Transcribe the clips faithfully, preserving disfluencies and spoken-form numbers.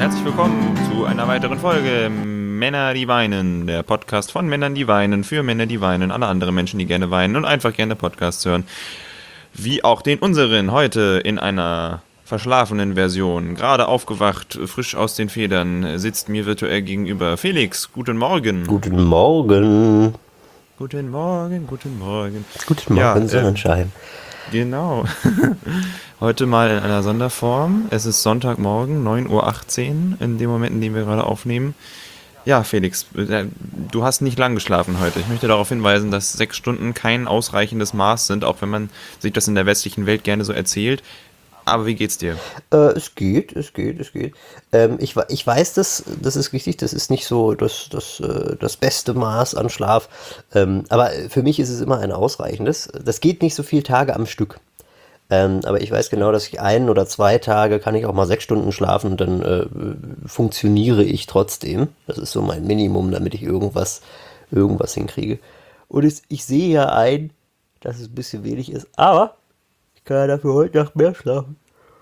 herzlich willkommen zu einer weiteren Folge Männer, die weinen. Der Podcast von Männern, die weinen, für Männer, die weinen, alle anderen Menschen, die gerne weinen und einfach gerne Podcasts hören. Wie auch den unseren, heute in einer verschlafenen Version. Gerade aufgewacht, frisch aus den Federn, sitzt mir virtuell gegenüber Felix. Guten Morgen. Guten Morgen. Guten Morgen, guten Morgen. Guten Morgen, ja, Sonnenschein. Äh, genau. Heute mal in einer Sonderform. Es ist Sonntagmorgen, neun Uhr achtzehn, in dem Moment, in dem wir gerade aufnehmen. Ja, Felix, du hast nicht lang geschlafen heute. Ich möchte darauf hinweisen, dass sechs Stunden kein ausreichendes Maß sind, auch wenn man sich das in der westlichen Welt gerne so erzählt. Aber wie geht's dir? Äh, es geht, es geht, es geht. Ähm, ich, ich weiß, das, das ist richtig, das ist nicht so das, das, das beste Maß an Schlaf. Ähm, aber für mich ist es immer ein ausreichendes. Das geht nicht so viele Tage am Stück. Ähm, aber ich weiß genau, dass ich ein oder zwei Tage kann ich auch mal sechs Stunden schlafen und dann äh, funktioniere ich trotzdem. Das ist so mein Minimum, damit ich irgendwas, irgendwas hinkriege. Und ich, ich sehe ja ein, dass es ein bisschen wenig ist, aber ich kann ja dafür heute Nacht mehr schlafen.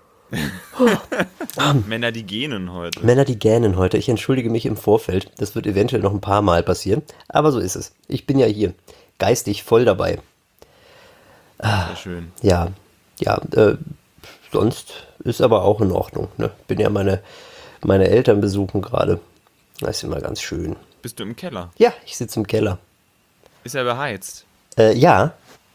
Männer, die gähnen heute. Männer, die gähnen heute. Ich entschuldige mich im Vorfeld. Das wird eventuell noch ein paar Mal passieren. Aber so ist es. Ich bin ja hier geistig voll dabei. Sehr schön. Ja, ja. Äh, sonst ist aber auch in Ordnung. Ne? Bin ja meine, meine Eltern besuchen gerade. Das ist immer ganz schön. Bist du im Keller? Ja, ich sitze im Keller. Ist er beheizt? Äh, ja.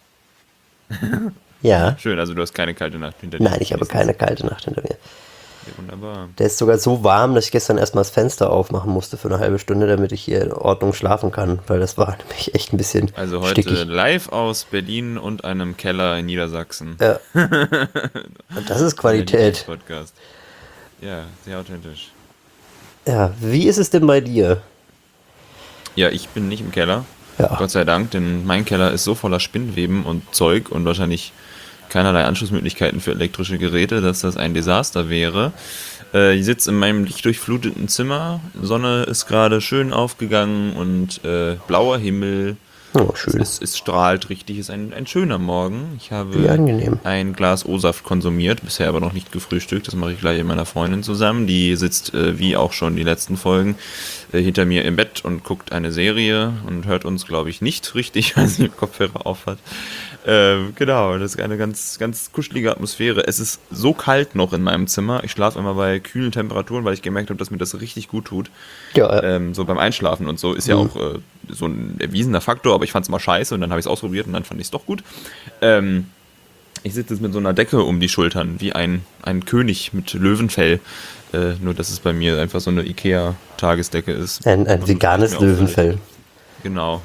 Ja. Schön, also du hast keine kalte Nacht hinter dir. Nein, ich habe keine kalte Nacht hinter mir. Ja, wunderbar. Der ist sogar so warm, dass ich gestern erstmal das Fenster aufmachen musste für eine halbe Stunde, damit ich hier in Ordnung schlafen kann, weil das war nämlich echt ein bisschen Also heute stickig. Live aus Berlin und einem Keller in Niedersachsen. Ja. Und das ist Qualität. Podcast. Ja, sehr authentisch. Ja, wie ist es denn bei dir? Ja, ich bin nicht im Keller. Ja. Gott sei Dank, denn mein Keller ist so voller Spinnweben und Zeug und wahrscheinlich keinerlei Anschlussmöglichkeiten für elektrische Geräte, dass das ein Desaster wäre. Äh, ich sitze in meinem lichtdurchfluteten Zimmer, Sonne ist gerade schön aufgegangen und äh, blauer Himmel. Oh, schön. Es, es strahlt richtig, es ist ein, ein schöner Morgen. Ich habe Wie angenehm. ein Glas O-Saft konsumiert, bisher aber noch nicht gefrühstückt. Das mache ich gleich mit meiner Freundin zusammen. Die sitzt, äh, wie auch schon die letzten Folgen, äh, hinter mir im Bett und guckt eine Serie und hört uns, glaube ich, nicht richtig, weil sie Kopfhörer auf hat. Äh, genau, das ist eine ganz, ganz kuschelige Atmosphäre. Es ist so kalt noch in meinem Zimmer. Ich schlafe immer bei kühlen Temperaturen, weil ich gemerkt habe, dass mir das richtig gut tut. Ja, ja. Ähm, so beim Einschlafen und so ist ja Mhm. auch äh, so ein erwiesener Faktor, aber ich fand es mal scheiße und dann habe ich es ausprobiert und dann fand ich es doch gut. Ähm, ich sitze jetzt mit so einer Decke um die Schultern, wie ein, ein König mit Löwenfell. Äh, nur, dass es bei mir einfach so eine Ikea-Tagesdecke ist. Ein, ein veganes Löwenfell. Genau.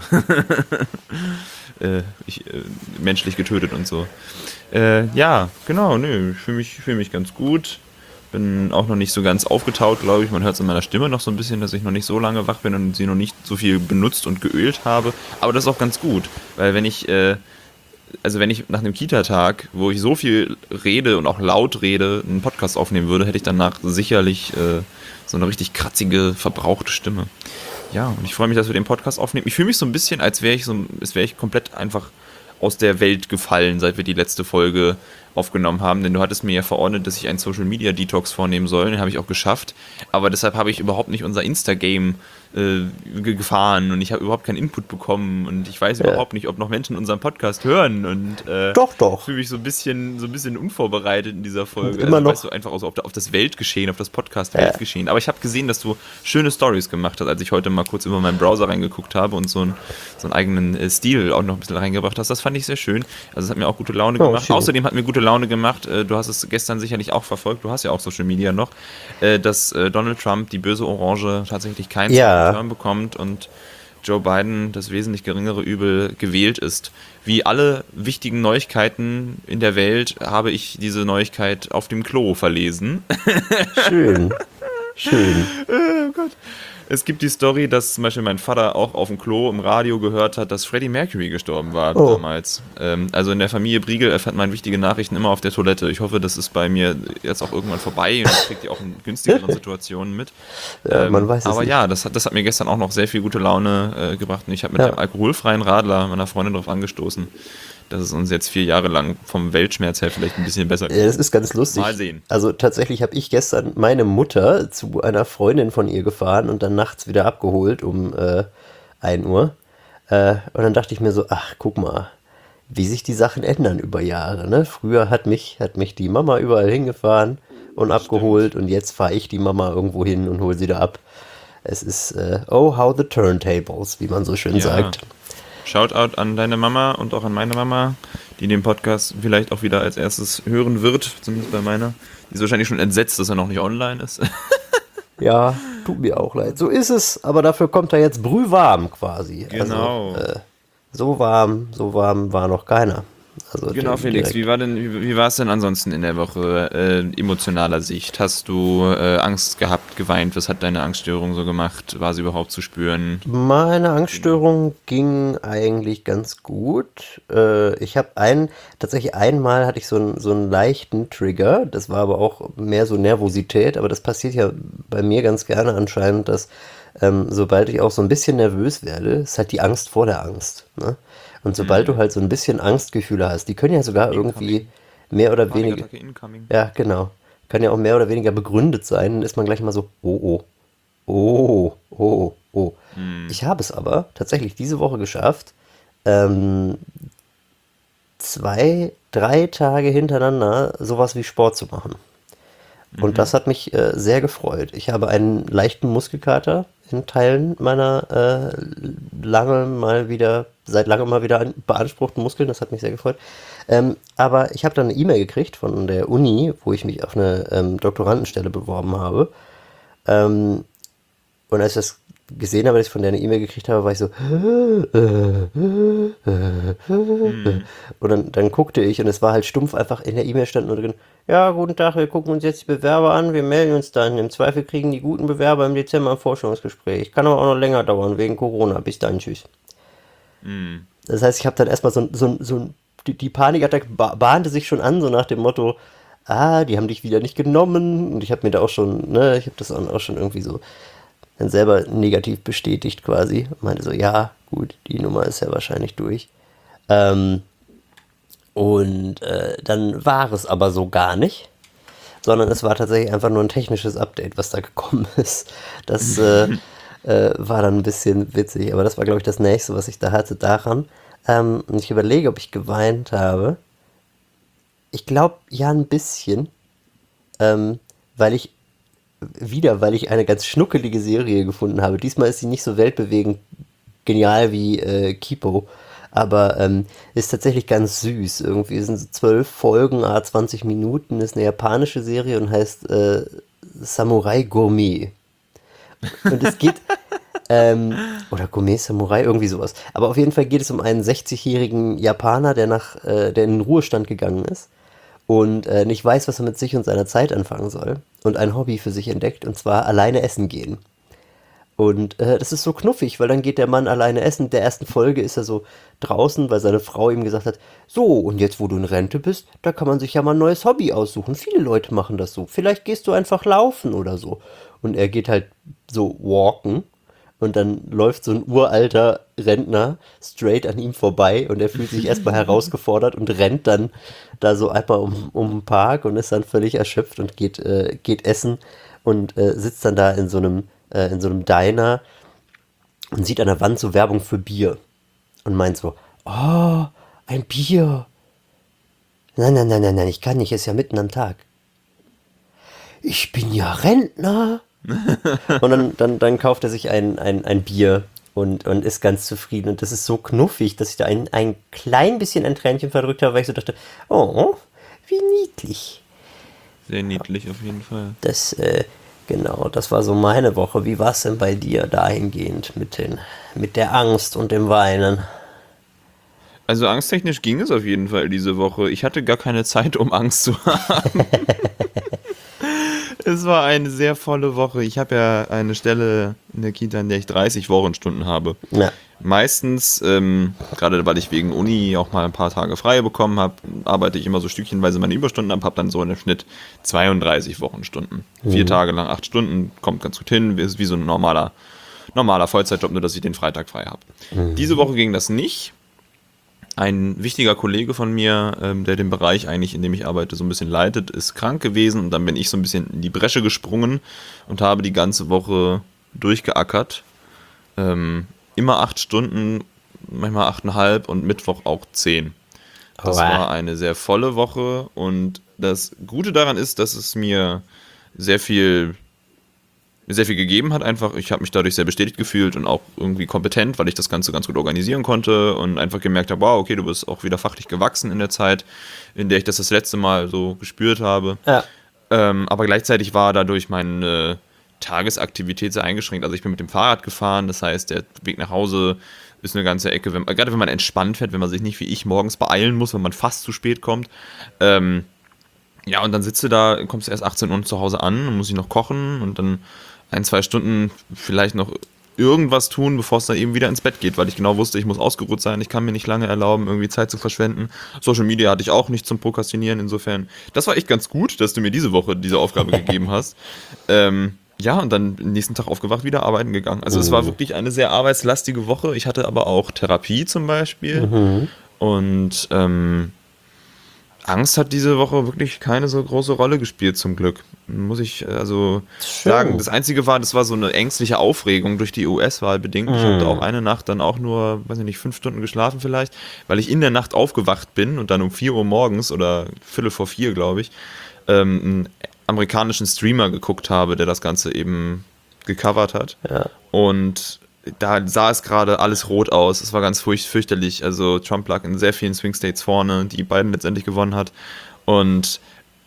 äh, ich, äh, menschlich getötet und so. Äh, ja, genau, nö, ich fühle mich, fühl mich ganz gut. Bin auch noch nicht so ganz aufgetaut, glaube ich. Man hört es in meiner Stimme noch so ein bisschen, dass ich noch nicht so lange wach bin und sie noch nicht so viel benutzt und geölt habe. Aber das ist auch ganz gut, weil wenn ich, äh, also wenn ich nach einem Kita-Tag, wo ich so viel rede und auch laut rede, einen Podcast aufnehmen würde, hätte ich danach sicherlich äh, so eine richtig kratzige, verbrauchte Stimme. Ja, und ich freue mich, dass wir den Podcast aufnehmen. Ich fühle mich so ein bisschen, als wäre ich so, als wäre ich komplett einfach aus der Welt gefallen, seit wir die letzte Folge aufgenommen haben, denn du hattest mir ja verordnet, dass ich einen Social Media Detox vornehmen soll, den habe ich auch geschafft, aber deshalb habe ich überhaupt nicht unser Insta-Game äh, gefahren und ich habe überhaupt keinen Input bekommen und ich weiß ja. überhaupt nicht, ob noch Menschen unseren Podcast hören und äh, Doch, doch. fühle mich so ein bisschen so ein bisschen unvorbereitet in dieser Folge. Immer also, noch. Weißt du, einfach auf, auf das Weltgeschehen, auf das Podcast-Weltgeschehen. Ja. Aber ich habe gesehen, dass du schöne Stories gemacht hast, als ich heute mal kurz über meinen Browser reingeguckt habe und so einen, so einen eigenen äh, Stil auch noch ein bisschen reingebracht hast. Das fand ich sehr schön. Also es hat mir auch gute Laune Oh, gemacht. schön. Außerdem hat mir gute Laune gemacht, äh, du hast es gestern sicherlich auch verfolgt, du hast ja auch Social Media noch, äh, dass äh, Donald Trump, die böse Orange, tatsächlich keinen Ja. Term bekommt und Joe Biden, das wesentlich geringere Übel, gewählt ist. Wie alle wichtigen Neuigkeiten in der Welt habe ich diese Neuigkeit auf dem Klo verlesen. Schön. Schön. Oh Gott. Es gibt die Story, dass zum Beispiel mein Vater auch auf dem Klo im Radio gehört hat, dass Freddie Mercury gestorben war Oh. damals. Ähm, also in der Familie Briegel erfährt man wichtige Nachrichten immer auf der Toilette. Ich hoffe, das ist bei mir jetzt auch irgendwann vorbei und ich kriege die auch in günstigeren Situationen mit. Ja, man weiß es aber nicht. ja, das hat, das hat mir gestern auch noch sehr viel gute Laune äh, gebracht und ich habe mit Ja. dem alkoholfreien Radler meiner Freundin darauf angestoßen, dass es uns jetzt vier Jahre lang vom Weltschmerz her vielleicht ein bisschen besser geht. Ja, das ist ganz lustig. Mal sehen. Also tatsächlich habe ich gestern meine Mutter zu einer Freundin von ihr gefahren und dann nachts wieder abgeholt um äh, ein Uhr. Äh, und dann dachte ich mir so, ach, guck mal, wie sich die Sachen ändern über Jahre. Ne? Früher hat mich, hat mich die Mama überall hingefahren und abgeholt Stimmt. und jetzt fahre ich die Mama irgendwo hin und hole sie da ab. Es ist, äh, oh, how the turntables, wie man so schön Ja. sagt. Shoutout an deine Mama und auch an meine Mama, die den Podcast vielleicht auch wieder als erstes hören wird, zumindest bei meiner. Die ist wahrscheinlich schon entsetzt, dass er noch nicht online ist. Ja, tut mir auch leid. So ist es, aber dafür kommt er jetzt brühwarm quasi. Genau. Also, äh, so warm, so warm war noch keiner. Also Genau, Felix, direkt. wie war denn, wie, wie war es denn ansonsten in der Woche äh, emotionaler Sicht? Hast du äh, Angst gehabt, geweint? Was hat deine Angststörung so gemacht? War sie überhaupt zu spüren? Meine Angststörung ging eigentlich ganz gut. Äh, ich habe einen, tatsächlich einmal hatte ich so einen, so einen leichten Trigger. Das war aber auch mehr so Nervosität. Aber das passiert ja bei mir ganz gerne anscheinend, dass ähm, sobald ich auch so ein bisschen nervös werde, ist halt die Angst vor der Angst. Ne? Und sobald du halt so ein bisschen Angstgefühle hast, die können ja sogar irgendwie mehr oder weniger, Panikattacke incoming. ja genau, kann ja auch mehr oder weniger begründet sein, dann ist man gleich mal so, oh oh, oh oh, oh. Ich habe es aber tatsächlich diese Woche geschafft, ähm, zwei, drei Tage hintereinander sowas wie Sport zu machen. Und das hat mich äh, sehr gefreut. Ich habe einen leichten Muskelkater in Teilen meiner äh, lange mal wieder, seit langem mal wieder an, beanspruchten Muskeln. Das hat mich sehr gefreut. Ähm, aber ich habe dann eine E-Mail gekriegt von der Uni, wo ich mich auf eine ähm, Doktorandenstelle beworben habe. Ähm, und als ich das gesehen habe, dass ich von der eine E-Mail gekriegt habe, war ich so und dann, dann guckte ich und es war halt stumpf einfach in der E-Mail stand nur drin, ja, guten Tag, wir gucken uns jetzt die Bewerber an, wir melden uns dann. Im Zweifel kriegen die guten Bewerber im Dezember ein Vorstellungsgespräch. Kann aber auch noch länger dauern, wegen Corona. Bis dann, tschüss. Das heißt, ich habe dann erstmal so, so, so die, die Panikattacke bahnte sich schon an, so nach dem Motto, ah, die haben dich wieder nicht genommen. Und ich habe mir da auch schon, ne, ich habe das auch schon irgendwie so dann selber negativ bestätigt quasi. Und meinte so, ja, gut, die Nummer ist ja wahrscheinlich durch. Ähm, und äh, dann war es aber so gar nicht. Sondern es war tatsächlich einfach nur ein technisches Update, was da gekommen ist. Das äh, äh, war dann ein bisschen witzig. Aber das war, glaube ich, das Nächste, was ich da hatte daran. Ähm, und ich überlege, ob ich geweint habe. Ich glaube, ja, ein bisschen. Ähm, weil ich wieder, weil ich eine ganz schnuckelige Serie gefunden habe. Diesmal ist sie nicht so weltbewegend genial wie äh, Kipo, aber ähm, ist tatsächlich ganz süß. Irgendwie sind so zwölf Folgen, à zwanzig Minuten, ist eine japanische Serie und heißt äh, Samurai Gourmet. Und es geht, ähm, oder Gourmet Samurai, irgendwie sowas. Aber auf jeden Fall geht es um einen sechzigjährigen Japaner, der nach, äh, der in den Ruhestand gegangen ist und äh, nicht weiß, was er mit sich und seiner Zeit anfangen soll und ein Hobby für sich entdeckt, und zwar alleine essen gehen. Und äh, das ist so knuffig, weil dann geht der Mann alleine essen. In der ersten Folge ist er so draußen, weil seine Frau ihm gesagt hat, so, und jetzt, wo du in Rente bist, da kann man sich ja mal ein neues Hobby aussuchen. Viele Leute machen das so. Vielleicht gehst du einfach laufen oder so. Und er geht halt so walken. Und dann läuft so ein uralter Rentner straight an ihm vorbei und er fühlt sich erstmal herausgefordert und rennt dann da so einmal um, um den Park und ist dann völlig erschöpft und geht, äh, geht essen und äh, sitzt dann da in so einem, äh, in so einem Diner und sieht an der Wand so Werbung für Bier und meint so, oh, ein Bier. Nein, nein, nein, nein, nein, ich kann nicht, ist ja mitten am Tag. Ich bin ja Rentner. Und dann, dann, dann kauft er sich ein, ein, ein Bier und, und ist ganz zufrieden. Und das ist so knuffig, dass ich da ein, ein klein bisschen ein Tränchen verdrückt habe, weil ich so dachte, oh, wie niedlich. Sehr niedlich auf jeden Fall. Das, äh, genau, das war so meine Woche. Wie war es denn bei dir dahingehend mit, den, mit der Angst und dem Weinen? Also angsttechnisch ging es auf jeden Fall diese Woche. Ich hatte gar keine Zeit, um Angst zu haben. Es war eine sehr volle Woche. Ich habe ja eine Stelle in der Kita, in der ich dreißig Wochenstunden habe. Ja. Meistens, ähm, gerade weil ich wegen Uni auch mal ein paar Tage frei bekommen habe, arbeite ich immer so stückchenweise meine Überstunden ab, habe dann so im Schnitt zweiunddreißig Wochenstunden. Mhm. Vier Tage lang, acht Stunden, kommt ganz gut hin, ist wie so ein normaler, normaler Vollzeitjob, nur dass ich den Freitag frei habe. Mhm. Diese Woche ging das nicht. ein wichtiger Kollege von mir, ähm, der den Bereich eigentlich, in dem ich arbeite, so ein bisschen leitet, ist krank gewesen und dann bin ich so ein bisschen in die Bresche gesprungen und habe die ganze Woche durchgeackert. Ähm, immer acht Stunden, manchmal achteinhalb und Mittwoch auch zehn. Das war eine sehr volle Woche und das Gute daran ist, dass es mir sehr viel sehr viel gegeben hat einfach. Ich habe mich dadurch sehr bestätigt gefühlt und auch irgendwie kompetent, weil ich das Ganze ganz gut organisieren konnte und einfach gemerkt habe, wow, okay, du bist auch wieder fachlich gewachsen in der Zeit, in der ich das das letzte Mal so gespürt habe. Ja. Ähm, aber gleichzeitig war dadurch meine Tagesaktivität sehr eingeschränkt. Also ich bin mit dem Fahrrad gefahren, das heißt, der Weg nach Hause ist eine ganze Ecke, wenn, gerade wenn man entspannt fährt, wenn man sich nicht wie ich morgens beeilen muss, wenn man fast zu spät kommt. Ähm, ja, und dann sitzt du da, kommst du erst achtzehn Uhr zu Hause an, dann muss ich noch kochen und dann ein, zwei Stunden vielleicht noch irgendwas tun, bevor es dann eben wieder ins Bett geht, weil ich genau wusste, ich muss ausgeruht sein, ich kann mir nicht lange erlauben, irgendwie Zeit zu verschwenden. Social Media hatte ich auch nicht zum Prokrastinieren, insofern. Das war echt ganz gut, dass du mir diese Woche diese Aufgabe gegeben hast. Ähm, ja, und dann am nächsten Tag aufgewacht, wieder arbeiten gegangen. Also es war wirklich eine sehr arbeitslastige Woche. Ich hatte aber auch Therapie zum Beispiel. Mhm. Und ähm, Angst hat diese Woche wirklich keine so große Rolle gespielt, zum Glück. Muss ich also Schön. sagen. Das Einzige war, das war so eine ängstliche Aufregung durch die U S-Wahl bedingt. Ich habe da auch eine Nacht dann auch nur, weiß ich nicht, fünf Stunden geschlafen vielleicht, weil ich in der Nacht aufgewacht bin und dann um vier Uhr morgens oder Viertel vor vier, glaube ich, ähm, einen amerikanischen Streamer geguckt habe, der das Ganze eben gecovert hat. Ja. Und da sah es gerade alles rot aus. Es war ganz furcht, fürchterlich. Also Trump lag in sehr vielen Swing States vorne, die Biden letztendlich gewonnen hat. Und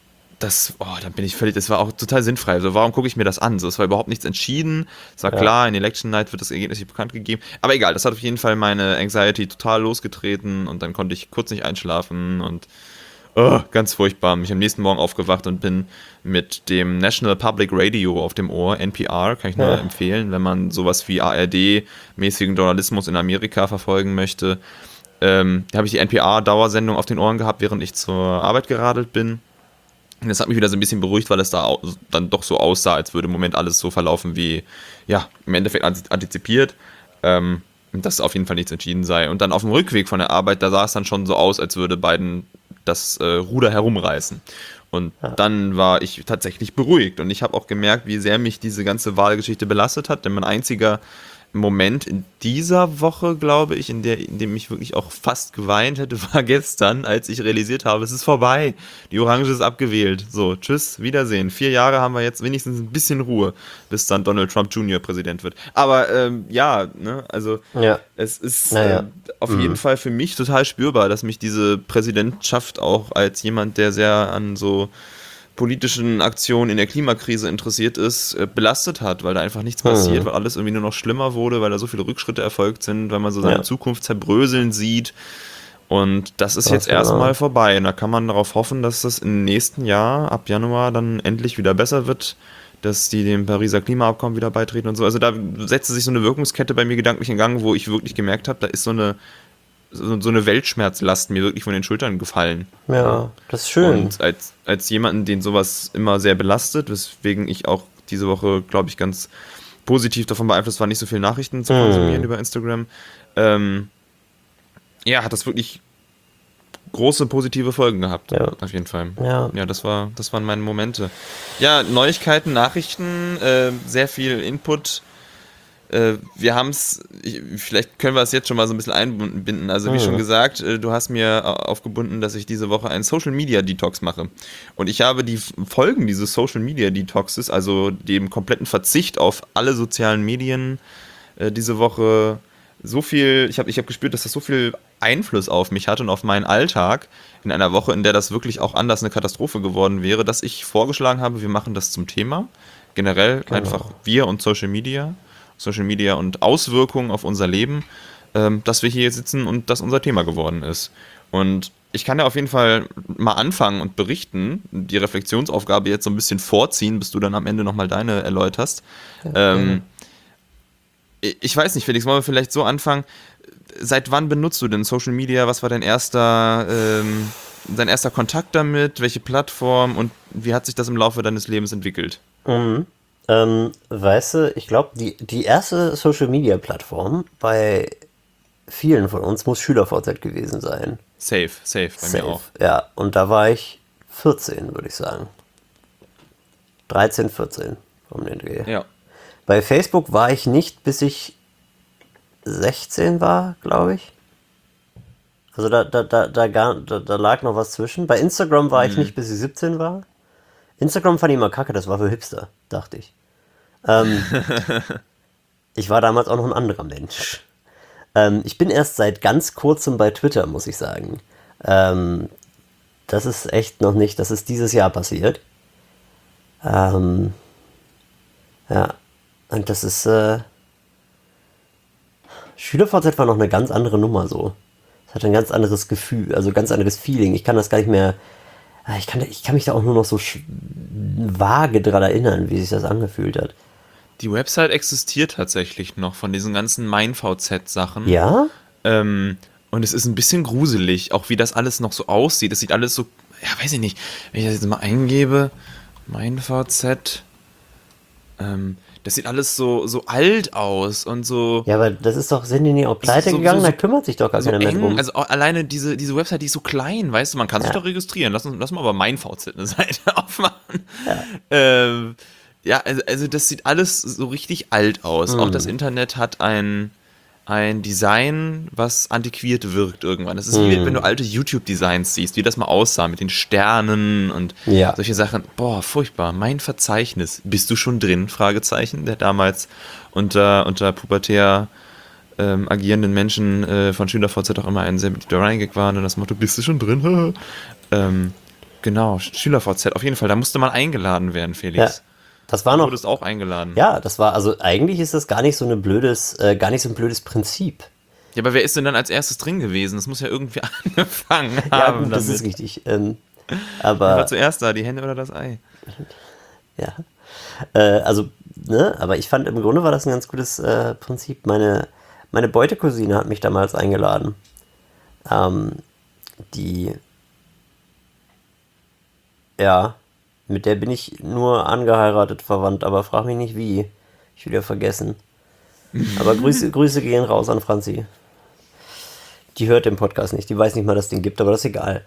das, oh, dann bin ich völlig, das war auch total sinnfrei. Also warum gucke ich mir das an? So, es war überhaupt nichts entschieden. Es war Ja. klar, in Election Night wird das Ergebnis nicht bekannt gegeben. Aber egal, das hat auf jeden Fall meine Anxiety total losgetreten und dann konnte ich kurz nicht einschlafen und oh, ganz furchtbar. Mich am nächsten Morgen aufgewacht und bin mit dem National Public Radio auf dem Ohr, N P R, kann ich nur Ja. empfehlen, wenn man sowas wie A R D-mäßigen Journalismus in Amerika verfolgen möchte. Ähm, da habe ich die N P R-Dauersendung auf den Ohren gehabt, während ich zur Arbeit geradelt bin. Und das hat mich wieder so ein bisschen beruhigt, weil es da au- dann doch so aussah, als würde im Moment alles so verlaufen wie, ja, im Endeffekt antizipiert. Ähm, dass auf jeden Fall nichts entschieden sei. Und dann auf dem Rückweg von der Arbeit, da sah es dann schon so aus, als würde Biden das äh, Ruder herumreißen. Und Ja. dann war ich tatsächlich beruhigt. Und ich habe auch gemerkt, wie sehr mich diese ganze Wahlgeschichte belastet hat. Denn mein einziger Moment in dieser Woche, glaube ich, in, der, in dem ich wirklich auch fast geweint hätte, war gestern, als ich realisiert habe, es ist vorbei. Die Orange ist abgewählt. So, tschüss, Wiedersehen. Vier Jahre haben wir jetzt wenigstens ein bisschen Ruhe, bis dann Donald Trump Junior Präsident wird. Aber ähm, ja, ne, also Ja. es ist Naja. äh, auf jeden Fall für mich total spürbar, dass mich diese Präsidentschaft auch als jemand, der sehr an so politischen Aktionen in der Klimakrise interessiert ist, äh, belastet hat, weil da einfach nichts passiert, weil alles irgendwie nur noch schlimmer wurde, weil da so viele Rückschritte erfolgt sind, weil man so seine Ja. Zukunft zerbröseln sieht. Und das ist Ganz jetzt genau. erstmal vorbei. Und da kann man darauf hoffen, dass das im nächsten Jahr, ab Januar, dann endlich wieder besser wird, dass die dem Pariser Klimaabkommen wieder beitreten und so. Also da setzte sich so eine Wirkungskette bei mir gedanklich in Gang, wo ich wirklich gemerkt habe, da ist so eine, so, so eine Weltschmerzlast mir wirklich von den Schultern gefallen. Ja, das ist schön. Und als, als jemanden, den sowas immer sehr belastet, weswegen ich auch diese Woche, glaube ich, ganz positiv davon beeinflusst war, nicht so viele Nachrichten zu konsumieren über Instagram, ähm, ja, hat das wirklich große positive Folgen gehabt. Ja. Auf jeden Fall. Ja. Ja, das war, das waren meine Momente. Ja, Neuigkeiten, Nachrichten, äh, sehr viel Input. Äh, wir haben es, vielleicht können wir es jetzt schon mal so ein bisschen einbinden. Also wie Mhm. schon gesagt, äh, du hast mir au- aufgebunden, dass ich diese Woche einen Social Media Detox mache. Und ich habe die F- Folgen dieses Social Media Detoxes, also dem kompletten Verzicht auf alle sozialen Medien, äh, diese Woche so viel, ich habe ich hab gespürt, dass das so viel Einfluss auf mich hat und auf meinen Alltag in einer Woche, in der das wirklich auch anders eine Katastrophe geworden wäre, dass ich vorgeschlagen habe, wir machen das zum Thema. Generell einfach wir und Social Media. Social Media und Auswirkungen auf unser Leben, ähm, dass wir hier sitzen und das unser Thema geworden ist. Und ich kann ja auf jeden Fall mal anfangen und berichten, die Reflexionsaufgabe jetzt so ein bisschen vorziehen, bis du dann am Ende nochmal deine erläuterst. Ähm, ich weiß nicht, Felix, wollen wir vielleicht so anfangen? Seit wann benutzt du denn Social Media? Was war dein erster, ähm, dein erster Kontakt damit? Welche Plattform? Und wie hat sich das im Laufe deines Lebens entwickelt? Mhm. Ähm, weißt du, ich glaube, die, die erste Social Media Plattform, bei vielen von uns muss SchülerVZ gewesen sein. Safe, safe, bei Safe. mir auch. Ja, und da war ich vierzehn, würde ich sagen. dreizehn, vierzehn um den Dreh. Ja. Bei Facebook war ich nicht, bis ich sechzehn war, glaube ich. Also da, da, da, da, gar, da, da lag noch was zwischen. Bei Instagram war ich nicht, bis ich siebzehn war. Instagram fand ich immer kacke, das war für Hipster, dachte ich. Ähm, ich war damals auch noch ein anderer Mensch. Ähm, ich bin erst seit ganz kurzem bei Twitter, muss ich sagen. Ähm, das ist echt noch nicht, das ist dieses Jahr passiert. Ähm, ja, und das ist, äh, SchülerVZ war noch eine ganz andere Nummer so. Es hat ein ganz anderes Gefühl, also ganz anderes Feeling. Ich kann das gar nicht mehr, ich kann, ich kann mich da auch nur noch so sch- vage dran erinnern, wie sich das angefühlt hat. Die Website existiert tatsächlich noch von diesen ganzen MeinVZ-Sachen. Ja? Ähm, und es ist ein bisschen gruselig, auch wie das alles noch so aussieht. Das sieht alles so, ja, weiß ich nicht, wenn ich das jetzt mal eingebe, MeinVZ, ähm, das sieht alles so, so alt aus und so. Ja, aber das ist doch, sind die nicht auch pleite So- gegangen? so- so- Da kümmert sich doch gar so keiner mehr eng, drum. also auch alleine diese, diese Website, die ist so klein, weißt du, man kann sich Ja. doch registrieren. Lass, uns, lass mal aber MeinVZ eine Seite aufmachen. Ja, ähm, ja also, also das sieht alles so richtig alt aus. Mhm. Auch das Internet hat ein, ein Design, was antiquiert wirkt irgendwann. Das ist wie Mhm. wenn du alte YouTube-Designs siehst, wie das mal aussah mit den Sternen und Ja. solche Sachen. Boah, furchtbar. Mein Verzeichnis. Bist du schon drin? Fragezeichen, der damals unter, unter pubertär ähm, agierenden Menschen äh, von SchülerVZ auch immer ein sehr beliebter Running Gag war und das Motto, bist du schon drin? ähm, genau, SchülerVZ, auf jeden Fall, da musste man eingeladen werden, Ja, Felix. das war Du noch, wurdest auch eingeladen. ja, das war, also eigentlich ist das gar nicht so eine blödes, äh, gar nicht so ein blödes Prinzip. Ja, aber wer ist denn dann als erstes drin gewesen? Das muss ja irgendwie angefangen Ja, haben gut, das damit. ist richtig. Ähm, Wer war aber, zuerst da, die Hände oder das Ei? ja, äh, also, ne, aber ich fand, im Grunde war das ein ganz gutes äh, Prinzip. Meine, meine Beutecousine hat mich damals eingeladen. Ähm, die, ja, mit der bin ich nur angeheiratet verwandt, aber frag mich nicht wie. Ich will ja vergessen. Aber Grüße, Grüße gehen raus an Franzi. Die hört den Podcast nicht, die weiß nicht mal, dass es den gibt, aber das ist egal.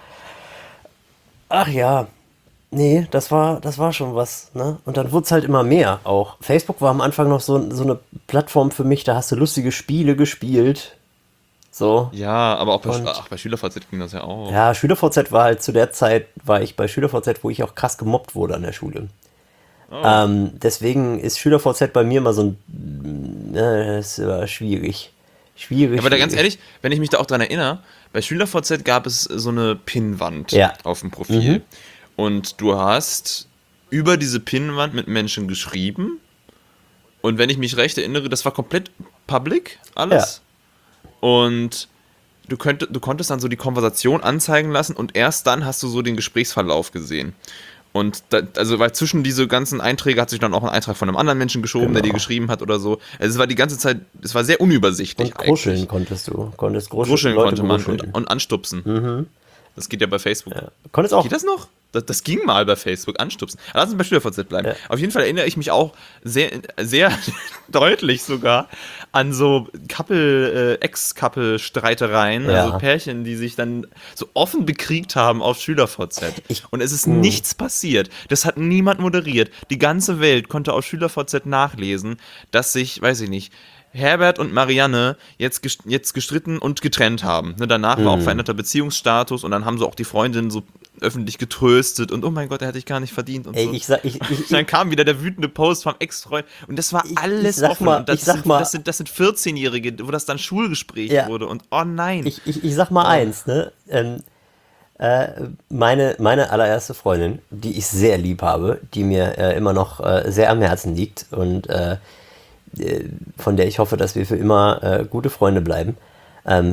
Ach ja, nee, das war, das war schon was, ne? Und dann wurde es halt immer mehr auch. Facebook war am Anfang noch so, so eine Plattform für mich, da hast du lustige Spiele gespielt. So. Ja, aber auch bei, Und- ach, bei SchülerVZ ging das ja auch. Ja, SchülerVZ war halt zu der Zeit, war ich bei SchülerVZ, wo ich auch krass gemobbt wurde an der Schule. Oh. Ähm, deswegen ist SchülerVZ bei mir immer so ein, äh, das war schwierig. Schwierig. Aber da ganz schwierig. ehrlich, wenn ich mich da auch dran erinnere, bei SchülerVZ gab es so eine Pinnwand Ja. auf dem Profil. Mhm. Und du hast über diese Pinnwand mit Menschen geschrieben. Und wenn ich mich recht erinnere, das war komplett public, alles. Und du, könnt, du konntest dann so die Konversation anzeigen lassen und erst dann hast du so den Gesprächsverlauf gesehen. Und da, also weil zwischen diese ganzen Einträge hat sich dann auch ein Eintrag von einem anderen Menschen geschoben, der dir Genau. geschrieben hat oder so. Also es war die ganze Zeit, es war sehr unübersichtlich Und gruscheln eigentlich. konntest du. Konntest gruscheln, Gruscheln Leute konnte man gruscheln. und, und anstupsen. Das geht ja bei Facebook. Ja. Konntest auch. Geht das noch? Das, das ging mal bei Facebook, anstupsen. Aber lass uns bei SchülerVZ bleiben. Ja. Auf jeden Fall erinnere ich mich auch sehr, sehr deutlich sogar an so Couple, äh, Ex-Couple-Streitereien, Ja. also Pärchen, die sich dann so offen bekriegt haben auf SchülerVZ. Ich- Und es ist Hm. nichts passiert. Das hat niemand moderiert. Die ganze Welt konnte auf SchülerVZ nachlesen, dass sich, weiß ich nicht, Herbert und Marianne jetzt, ges- jetzt gestritten und getrennt haben. Ne, danach war auch veränderter Beziehungsstatus und dann haben sie auch die Freundin so öffentlich getröstet und oh mein Gott, er hat dich gar nicht verdient und Ey, so. ich sag, ich, ich, Dann kam wieder der wütende Post vom Ex-Freund und das war Ich- alles ich sag offen. mal- und das, ich sag sind, mal- das, sind, das sind vierzehn-Jährige, wo das dann Schulgespräch Ja. wurde und oh nein. ich, ich, ich sag mal eins, ne? Ähm, äh, meine, meine allererste Freundin, die ich sehr lieb habe, die mir äh, immer noch äh, sehr am Herzen liegt und äh, äh, von der ich hoffe, dass wir für immer äh, gute Freunde bleiben. Ähm,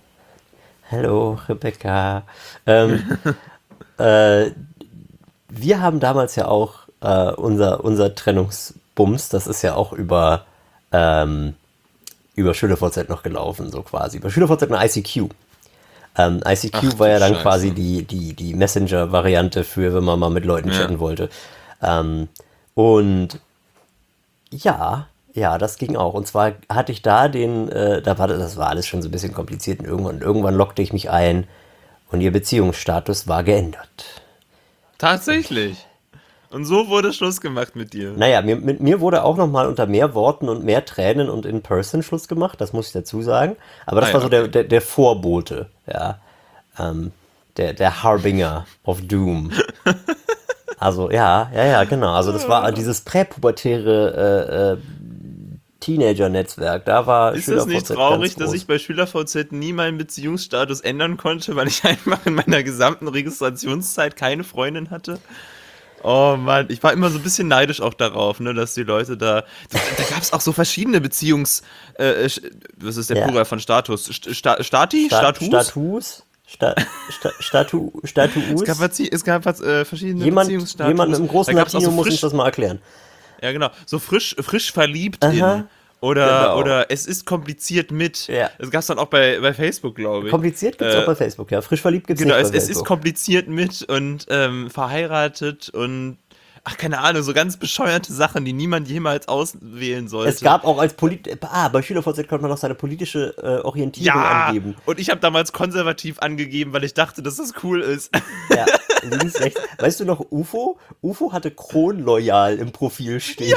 hallo, Rebecca. Ähm, äh, wir haben damals ja auch äh, unser, unser Trennungsbums, das ist ja auch über, ähm, über SchülerVZ noch gelaufen, so quasi. Über SchülerVZ und I C Q. Ähm, I C Q Ach, war du ja dann Scheiße. quasi die, die, die Messenger-Variante für, wenn man mal mit Leuten Ja. chatten wollte. Ähm, und ja, Ja, das ging auch. Und zwar hatte ich da den, äh, da war das war alles schon so ein bisschen kompliziert und irgendwann, irgendwann lockte ich mich ein und ihr Beziehungsstatus war geändert. Tatsächlich. Und so wurde Schluss gemacht mit dir. Naja, mir, mit mir wurde auch nochmal unter mehr Worten und mehr Tränen und in Person Schluss gemacht, das muss ich dazu sagen. Aber das Ah ja, war so der, okay. der, der Vorbote, ja. Ähm, der, der Harbinger of Doom. Also, ja, ja, ja, genau. Also, das war dieses präpubertäre äh, äh, Teenager-Netzwerk. Da war Ist es nicht SchülerVZ traurig, ganz dass groß. ich bei SchülerVZ nie meinen Beziehungsstatus ändern konnte, weil ich einfach in meiner gesamten Registrationszeit keine Freundin hatte? Oh Mann, ich war immer so ein bisschen neidisch auch darauf, ne, dass die Leute da. Da, da gab es auch so verschiedene Beziehungs. Äh, sch- was ist der Ja. Plural von Status? St Sta Stati? Sta Status? Status? Sta Sta Statu Es Status? gab, Bezie- es gab äh, verschiedene Jemand, Beziehungsstatus. jemand mit einem großen Da gab es auch Latino so muss uns frisch, das mal erklären. ja genau, so frisch, frisch verliebt Aha, in. Oder, genau. oder es ist kompliziert mit. Ja. Das gab es dann auch bei, bei Facebook, glaube ich. Kompliziert gibt's auch Äh, bei Facebook, ja. Frisch verliebt gibt's Genau, nicht es, bei es ist Facebook. kompliziert mit und ähm, verheiratet und ach, keine Ahnung, so ganz bescheuerte Sachen, die niemand jemals auswählen sollte. Es gab auch als Polit ah, bei SchülerVZ konnte man noch seine politische äh, Orientierung ja, angeben. und ich habe damals konservativ angegeben, weil ich dachte, dass das cool ist. Ja, links, rechts. Weißt du noch U F O? U F O hatte Kronloyal im Profil stehen.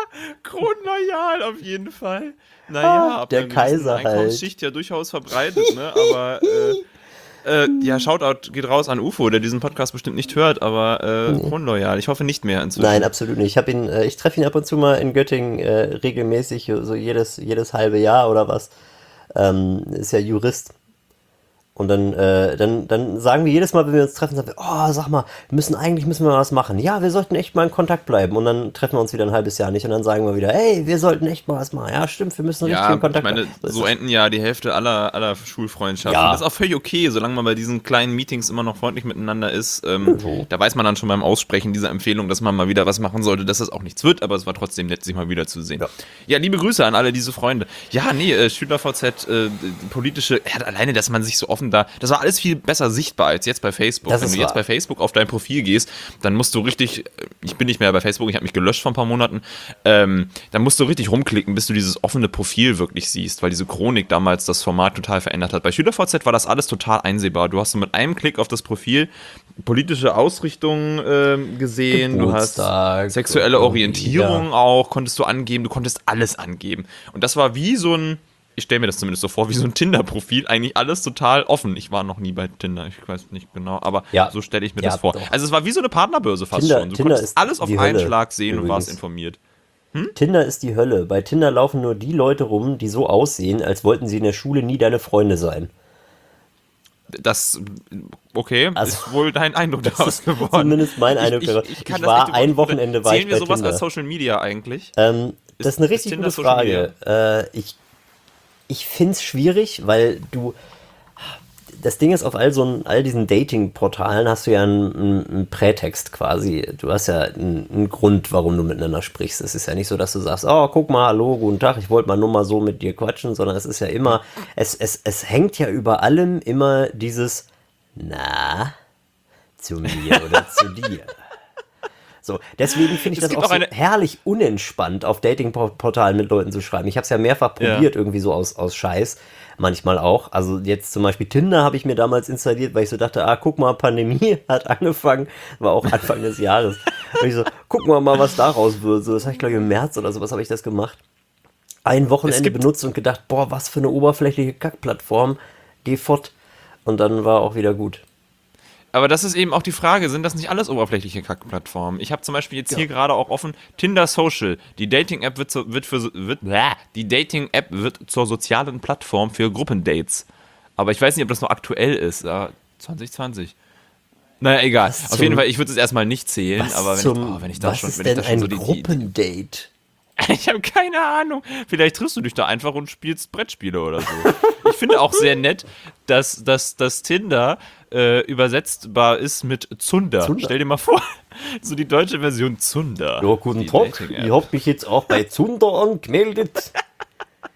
Kronloyal auf jeden Fall. Naja, Ah, ab der einer gewissen Kaiser halt. Einkommensschicht ja durchaus verbreitet, ne? Aber äh, äh, ja, Shoutout geht raus an U F O, der diesen Podcast bestimmt nicht hört, aber äh, Kronloyal. Ich hoffe nicht mehr inzwischen. Nein, absolut nicht. Ich habe ihn, äh, ich treffe ihn ab und zu mal in Göttingen äh, regelmäßig, so jedes, jedes halbe Jahr oder was. Ähm, ist ja Jurist. Und dann, äh, dann, dann sagen wir jedes Mal, wenn wir uns treffen, sagen wir, oh, sag mal, wir müssen eigentlich müssen wir mal was machen. Ja, wir sollten echt mal in Kontakt bleiben. Und dann treffen wir uns wieder ein halbes Jahr nicht. Und dann sagen wir wieder, hey, wir sollten echt mal was machen. Ja, stimmt, wir müssen richtig Ja, in Kontakt ich meine, bleiben. ist so das. enden ja die Hälfte aller, aller Schulfreundschaften. Ja. Das ist auch völlig okay, solange man bei diesen kleinen Meetings immer noch freundlich miteinander ist. Ähm, so. Da weiß man dann schon beim Aussprechen dieser Empfehlung, dass man mal wieder was machen sollte, dass das auch nichts wird, aber es war trotzdem nett, sich mal wiederzusehen. Ja. Ja, liebe Grüße an alle diese Freunde. Ja, nee, äh, SchülerVZ, äh, politische, ja, alleine, dass man sich so offen da, das war alles viel besser sichtbar als jetzt bei Facebook. Das Wenn ist du jetzt wahr. bei Facebook auf dein Profil gehst, dann musst du richtig, ich bin nicht mehr bei Facebook, ich habe mich gelöscht vor ein paar Monaten, ähm, dann musst du richtig rumklicken, bis du dieses offene Profil wirklich siehst, weil diese Chronik damals das Format total verändert hat. Bei SchülerVZ war das alles total einsehbar. Du hast so mit einem Klick auf das Profil politische Ausrichtung ähm, gesehen, du hast Geburtstag sexuelle und- Orientierung ja. auch, konntest du angeben, du konntest alles angeben. Und das war wie so ein, ich stelle mir das zumindest so vor, wie so ein Tinder-Profil, eigentlich alles total offen. Ich war noch nie bei Tinder, ich weiß nicht genau, aber Ja. so stelle ich mir Ja, das vor. doch. Also es war wie so eine Partnerbörse fast Tinder- schon. Du Tinder konntest ist alles auf die einen Hölle, Schlag sehen und warst übrigens. informiert. Tinder ist die Hölle. Bei Tinder laufen nur die Leute rum, die so aussehen, als wollten sie in der Schule nie deine Freunde sein. Das, okay, Also, ist wohl dein Eindruck Das daraus ist geworden. zumindest mein Eindruck Ich, daraus. ich, ich, Ich kann das war echt überhaupt ein nicht- Wochenende war Zählen ich wir bei sowas Tinder. als Social Media eigentlich? Ähm, Ist- das ist eine ist richtig Tinder gute Social Frage. Äh, ich ich finde es schwierig, weil du. Das Ding ist, auf all, so ein, all diesen Dating-Portalen hast du ja einen, einen, einen Prätext quasi. Du hast ja einen, einen Grund, warum du miteinander sprichst. Es ist ja nicht so, dass du sagst, oh, guck mal, hallo, guten Tag, ich wollte mal nur mal so mit dir quatschen, sondern es ist ja immer, es, es, es hängt ja über allem immer dieses, na, zu mir oder zu dir. So, deswegen finde ich Es das gibt auch auch so eine- herrlich unentspannt, auf Dating-Portalen mit Leuten zu schreiben. Ich habe es ja mehrfach Ja. probiert, irgendwie so aus, aus Scheiß, manchmal auch. Also jetzt zum Beispiel Tinder habe ich mir damals installiert, weil ich so dachte, ah, guck mal, Pandemie hat angefangen, war auch Anfang des Jahres. Und ich so, gucken wir mal, was daraus wird. So, das habe ich glaube ich im März oder sowas habe ich das gemacht. Ein Es Wochenende gibt- benutzt und gedacht, boah, was für eine oberflächliche Kackplattform, geh fort. Und dann war auch wieder gut. Aber das ist eben auch die Frage, sind das nicht alles oberflächliche Kackplattformen? Ich habe zum Beispiel jetzt hier gerade auch offen Tinder Social. Die Dating-App wird, zu, wird für wird, bäh, die Dating-App wird zur sozialen Plattform für Gruppendates. Aber ich weiß nicht, ob das noch aktuell ist. Ja, zwanzig zwanzig. Naja, egal. Was Auf zum- jeden Fall, ich würde es erstmal nicht zählen, Was, aber wenn, zum, ich, oh, wenn ich da was schon, ist wenn ich denn da schon ein so die, die, Gruppendate? ich habe keine Ahnung. Vielleicht triffst du dich da einfach und spielst Brettspiele oder so. Ich finde auch sehr nett, dass, dass, dass Tinder äh, übersetzbar ist mit Zunder. Zunder. Stell dir mal vor, so die deutsche Version Zunder. Ja, guten Die Tag. Dating-App. Ich habe mich jetzt auch bei Zunder angemeldet.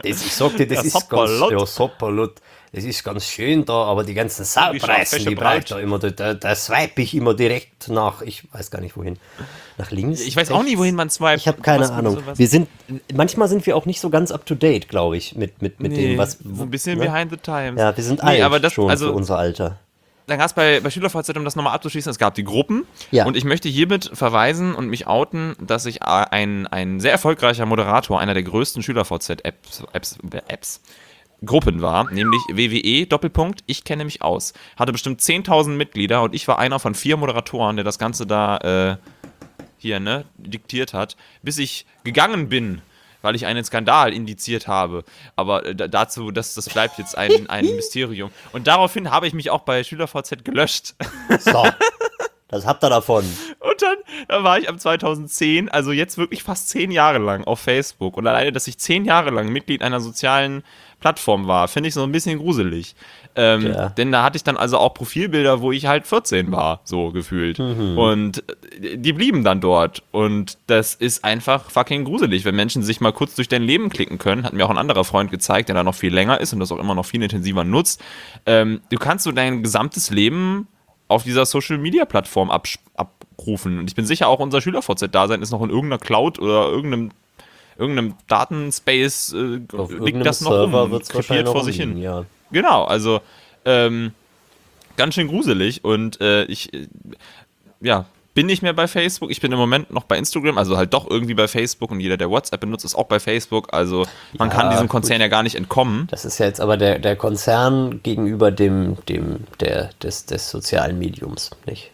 das, ich sag dir, das Der ist ganz, Sapperlot. ja, Sapperlot, das ist ganz schön da, aber die ganzen Saupreisen, Fische die breit. braucht da immer, da, da, da swipe ich immer direkt nach, ich weiß gar nicht wohin, nach links. Ich weiß auch rechts? nie, wohin man swipet. Ich habe keine Was- Ahnung. was- Wir sind, manchmal sind wir auch nicht so ganz up to date, glaube ich, mit, mit, mit Nee, dem, was. so ein bisschen ne? behind the times. Ja, wir sind nee, alt aber das, schon also, für unser Alter. dann gab es bei, bei SchülerVZ, um das nochmal abzuschließen, es gab die Gruppen. Ja. Und ich möchte hiermit verweisen und mich outen, dass ich ein, ein sehr erfolgreicher Moderator einer der größten SchülerVZ-Apps Apps, Apps, Gruppen war, nämlich W W E, Doppelpunkt, ich kenne mich aus. Hatte bestimmt zehntausend Mitglieder und ich war einer von vier Moderatoren, der das Ganze da äh, hier, ne, diktiert hat, bis ich gegangen bin, weil ich einen Skandal indiziert habe. Aber äh, dazu, das, das bleibt jetzt ein, ein Mysterium. Und daraufhin habe ich mich auch bei SchülerVZ gelöscht. So, das habt ihr davon. Und dann, dann war ich ab zweitausendzehn, also jetzt wirklich fast zehn Jahre lang auf Facebook. Und alleine, dass ich zehn Jahre lang Mitglied einer sozialen Plattform war, finde ich so ein bisschen gruselig. Ähm, Ja. Denn da hatte ich dann also auch Profilbilder, wo ich halt vierzehn war, so gefühlt. Und äh, die blieben dann dort. Und das ist einfach fucking gruselig, wenn Menschen sich mal kurz durch dein Leben klicken können. Hat mir auch ein anderer Freund gezeigt, der da noch viel länger ist und das auch immer noch viel intensiver nutzt. Ähm, du kannst so dein gesamtes Leben auf dieser Social-Media-Plattform abs- abrufen. Und ich bin sicher, auch unser SchülerVZ-Dasein ist noch in irgendeiner Cloud oder irgendeinem, irgendeinem Datenspace, äh, Auf liegt irgendeinem das noch Server rum, wird es krepiert wahrscheinlich vor noch sich hin. rumliegen, ja. Genau, also ähm, ganz schön gruselig und äh, ich, äh, ja, bin nicht mehr bei Facebook. Ich bin im Moment noch bei Instagram, also halt doch irgendwie bei Facebook und jeder, der WhatsApp benutzt, ist auch bei Facebook. Also man Ja, kann diesem gut. Konzern ja gar nicht entkommen. Das ist ja jetzt aber der, der Konzern gegenüber dem, dem der, des, des sozialen Mediums, nicht?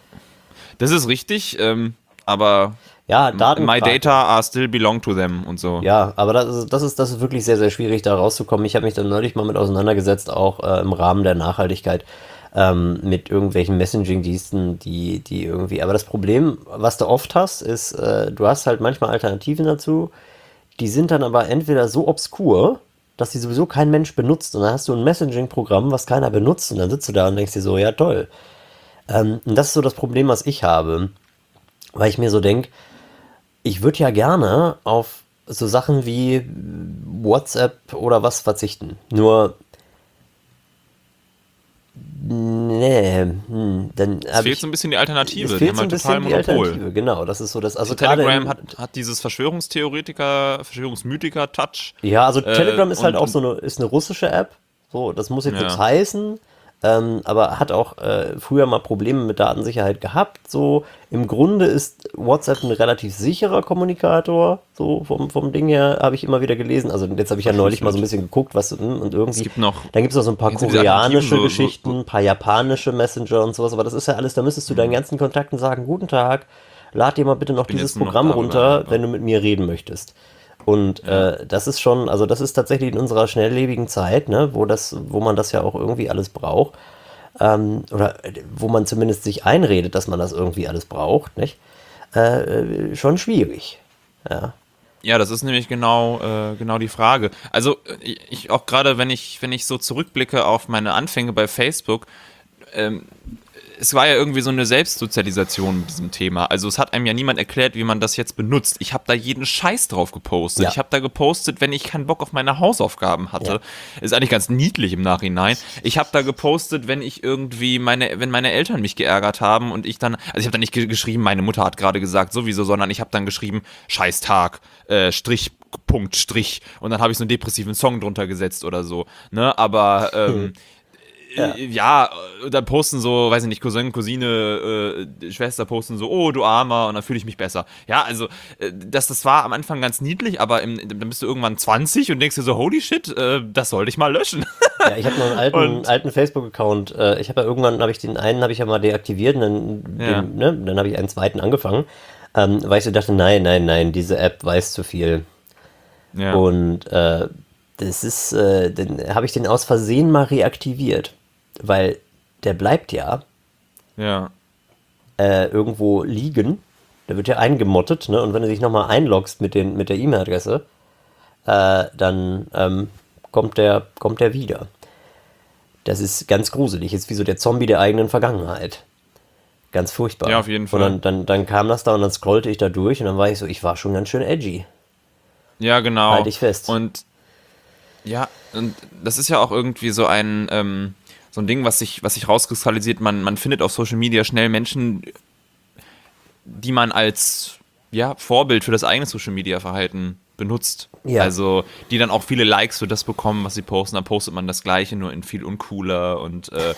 Das ist richtig, ähm, aber Ja, Daten. my data are still belong to them und so. Ja, aber das ist, das ist, das ist wirklich sehr, sehr schwierig, da rauszukommen. Ich habe mich dann neulich mal mit auseinandergesetzt, auch äh, im Rahmen der Nachhaltigkeit, ähm, mit irgendwelchen Messaging-Diensten, die, die irgendwie. Aber das Problem, was du oft hast, ist, äh, du hast halt manchmal Alternativen dazu, die sind dann aber entweder so obskur, dass die sowieso kein Mensch benutzt. Und dann hast du ein Messaging-Programm, was keiner benutzt. Und dann sitzt du da und denkst dir so, ja toll. Ähm, und das ist so das Problem, was ich habe. Weil ich mir so denke, ich würde ja gerne auf so Sachen wie WhatsApp oder was verzichten. Nur, nee, hm, dann Es habe fehlt ich. so ein bisschen die Alternative. Es Die fehlt haben so ein halt total bisschen die Monopol. Alternative, genau. Das ist so das. Also Telegram gerade in- hat, hat dieses Verschwörungstheoretiker, Verschwörungsmythiker-Touch. Ja, also Äh, Telegram ist halt und- auch so eine, ist eine russische App. So, das muss jetzt Ja. nichts heißen. Ähm, aber hat auch äh, früher mal Probleme mit Datensicherheit gehabt. So, im Grunde ist WhatsApp ein relativ sicherer Kommunikator. So, vom, vom Ding her habe ich immer wieder gelesen. Also, jetzt habe ich ja neulich mal so ein bisschen geguckt, was hm, und irgendwie. Es gibt noch- Dann gibt es noch so ein paar Kennst du diese koreanische Alternativen, so- so- Geschichten, ein paar japanische Messenger und sowas. Aber das ist ja alles, da müsstest du deinen ganzen Kontakten sagen: Guten Tag, lad dir mal bitte noch Bin dieses jetzt nur noch Programm darüber runter, erreichbar. wenn du mit mir reden möchtest. Und äh, das ist schon, also das ist tatsächlich in unserer schnelllebigen Zeit, ne, wo das, wo man das ja auch irgendwie alles braucht, ähm, oder äh, wo man zumindest sich einredet, dass man das irgendwie alles braucht, nicht? Äh, äh, schon schwierig. Ja. Ja, das ist nämlich genau, äh, genau die Frage. Also äh, ich auch gerade, wenn ich, wenn ich so zurückblicke auf meine Anfänge bei Facebook, ähm, es war ja irgendwie so eine Selbstsozialisation mit diesem Thema. Also es hat einem ja niemand erklärt, wie man das jetzt benutzt. Ich habe da jeden Scheiß drauf gepostet. Ja. Ich habe da gepostet, wenn ich keinen Bock auf meine Hausaufgaben hatte. Ja. Ist eigentlich ganz niedlich im Nachhinein. Ich habe da gepostet, wenn ich irgendwie meine, wenn meine Eltern mich geärgert haben und ich dann, also ich habe da nicht ge- geschrieben, meine Mutter hat gerade gesagt sowieso, sondern ich habe dann geschrieben, Scheiß Tag, äh, Strich, Punkt, Strich. Und dann habe ich so einen depressiven Song drunter gesetzt oder so. Ne, aber ähm, Ja. Äh, ja, äh, dann posten so, weiß ich nicht, Cousin, Cousine, äh, Schwester posten so, oh, du Armer, und dann fühle ich mich besser. Ja, also, äh, das, das war am Anfang ganz niedlich, aber im, dann bist du irgendwann zwanzig und denkst dir so, holy shit, äh, das sollte ich mal löschen. Ja, ich habe noch einen alten, Und- alten Facebook-Account. Äh, ich habe ja irgendwann, habe ich den einen, habe ich ja mal deaktiviert und dann, Ja. den, ne, dann habe ich einen zweiten angefangen, ähm, weil ich so dachte, nein, nein, nein, diese App weiß zu viel. Ja. Und äh, das ist, äh, dann habe ich den aus Versehen mal reaktiviert, weil der bleibt ja ja. äh, irgendwo liegen. Der wird ja eingemottet, ne? Und wenn du dich nochmal einloggst mit, den, mit der E-Mail-Adresse, äh, dann ähm, kommt, der, kommt der wieder. Das ist ganz gruselig. Ist wie so der Zombie der eigenen Vergangenheit. Ganz furchtbar. Ja, auf jeden Fall. Und dann, dann, dann kam das da und dann scrollte ich da durch und dann war ich so, ich war schon ganz schön edgy. Ja, genau. Halt dich fest. Und Ja, und das ist ja auch irgendwie so ein, ähm, so ein Ding, was sich, was sich rauskristallisiert. Man, man findet auf Social Media schnell Menschen, die man als ja, Vorbild für das eigene Social Media Verhalten benutzt. Ja. Also, die dann auch viele Likes für das bekommen, was sie posten. Dann postet man das Gleiche, nur in viel uncooler und äh,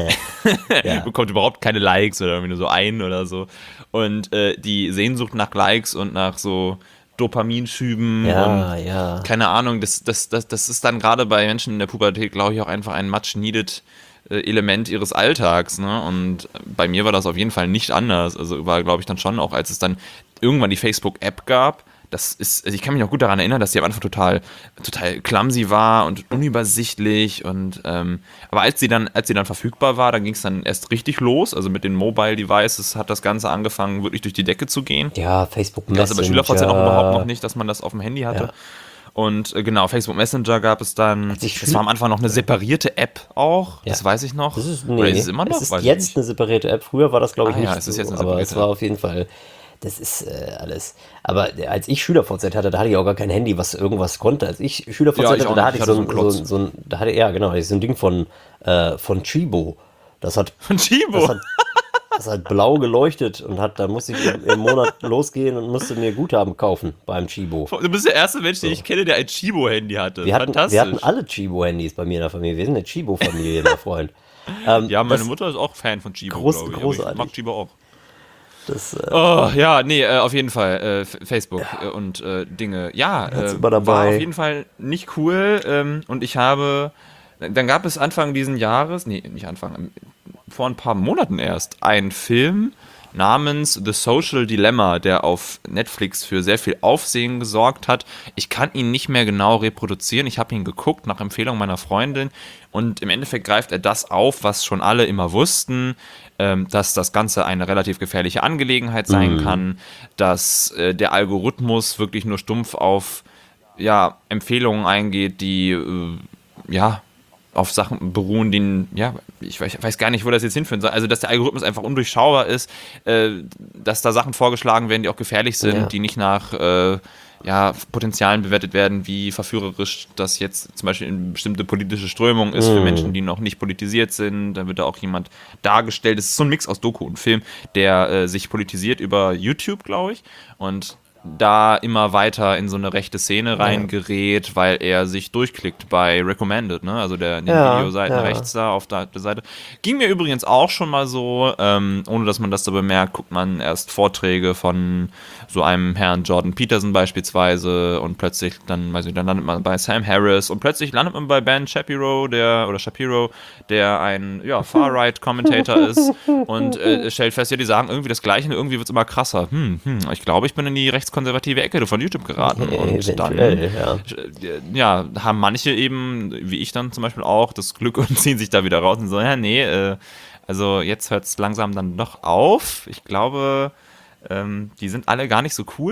Ja. bekommt überhaupt keine Likes oder irgendwie nur so ein oder so. Und äh, die Sehnsucht nach Likes und nach so Dopaminschüben und Ja, ja. keine Ahnung, das, das, das, das ist dann gerade bei Menschen in der Pubertät, glaube ich, auch einfach ein much needed äh, Element ihres Alltags. Ne? Und bei mir war das auf jeden Fall nicht anders. Also war, glaube ich, dann schon auch, als es dann irgendwann die Facebook-App gab, das ist, also ich kann mich noch gut daran erinnern, dass die am Anfang total, total clumsy war und unübersichtlich und ähm, aber als sie dann, als sie dann verfügbar war, dann ging es dann erst richtig los. Also mit den Mobile Devices hat das Ganze angefangen, wirklich durch die Decke zu gehen. Ja, Facebook Das aber SchülerVZ auch Messenger. überhaupt noch nicht, dass man das auf dem Handy hatte. Ja. Und äh, genau, Facebook Messenger gab es dann. Als ich Das war am Anfang noch eine separierte App auch. Ja. Das weiß ich noch. Das ist, Oder nee, ist es immer noch? es ist Weiß ich jetzt nicht. eine separierte App. Früher war das, glaube ich, Ah ja, nicht es ist so. jetzt eine Aber separierte es war App. auf jeden Fall, das ist äh, alles. Aber äh, als ich SchülerVZ hatte, da hatte ich auch gar kein Handy, was irgendwas konnte. Als ich SchülerVZ Ja, ich hatte, auch da nicht. hatte Ich ich hatte so so ein, einen so Klotz. ein, so ein, da hatte, ja, genau, hatte ich so ein Ding von, äh, von Chibo. Das hat, Von Chibo. das hat, das hat blau geleuchtet und hat, da musste ich im, im Monat losgehen und musste mir Guthaben kaufen beim Chibo. Du bist der erste Mensch, den ich kenne, der ein Chibo-Handy hatte. Wir hatten, Fantastisch. wir hatten alle Chibo-Handys bei mir in der Familie. Wir sind eine Chibo-Familie, mein Freund. Ähm, ja, meine das, Mutter ist auch Fan von Chibo, Groß- glaube ich. großartig. Aber ich mag Chibo auch. das, äh, Oh, ja, nee, äh, auf jeden Fall. Äh, F- Facebook äh, und äh, Dinge. Ja, Hat's äh, immer dabei. war auf jeden Fall nicht cool. Ähm, und ich habe, dann gab es Anfang diesen Jahres, nee, nicht Anfang, ähm, vor ein paar Monaten erst, einen Film namens The Social Dilemma, der auf Netflix für sehr viel Aufsehen gesorgt hat. Ich kann ihn nicht mehr genau reproduzieren. Ich habe ihn geguckt nach Empfehlung meiner Freundin und im Endeffekt greift er das auf, was schon alle immer wussten, ähm, dass das Ganze eine relativ gefährliche Angelegenheit sein kann, dass äh, der Algorithmus wirklich nur stumpf auf ja, Empfehlungen eingeht, die äh, ja auf Sachen beruhen, die, ja, ich weiß, weiß gar nicht, wo das jetzt hinführen soll. Also, dass der Algorithmus einfach undurchschaubar ist, äh, dass da Sachen vorgeschlagen werden, die auch gefährlich sind, Ja. die nicht nach äh, ja, Potenzialen bewertet werden, wie verführerisch das jetzt zum Beispiel in bestimmte politische Strömung ist für Menschen, die noch nicht politisiert sind. Da wird da auch jemand dargestellt. Es ist so ein Mix aus Doku und Film, der äh, sich politisiert über YouTube, glaube ich, und da immer weiter in so eine rechte Szene reingerät, weil er sich durchklickt bei Recommended, ne? Also der, den Ja, Videoseiten ja. rechts da auf der, der Seite. Ging mir übrigens auch schon mal so, ähm, ohne dass man das da bemerkt, guckt man erst Vorträge von so einem Herrn Jordan Peterson beispielsweise und plötzlich dann, weiß ich, dann landet man bei Sam Harris und plötzlich landet man bei Ben Shapiro, der, oder Shapiro, der ein, ja, Far-Right-Commentator ist und äh, stellt fest, ja, die sagen irgendwie das Gleiche und irgendwie wird es immer krasser. Hm, hm, ich glaube, ich bin in die rechtskonservative Ecke von YouTube geraten. Und dann eventuell, ja. ja, haben manche eben, wie ich dann zum Beispiel auch, das Glück und ziehen sich da wieder raus und so, ja, nee, äh, also jetzt hört es langsam dann doch auf. Ich glaube, ähm, die sind alle gar nicht so cool.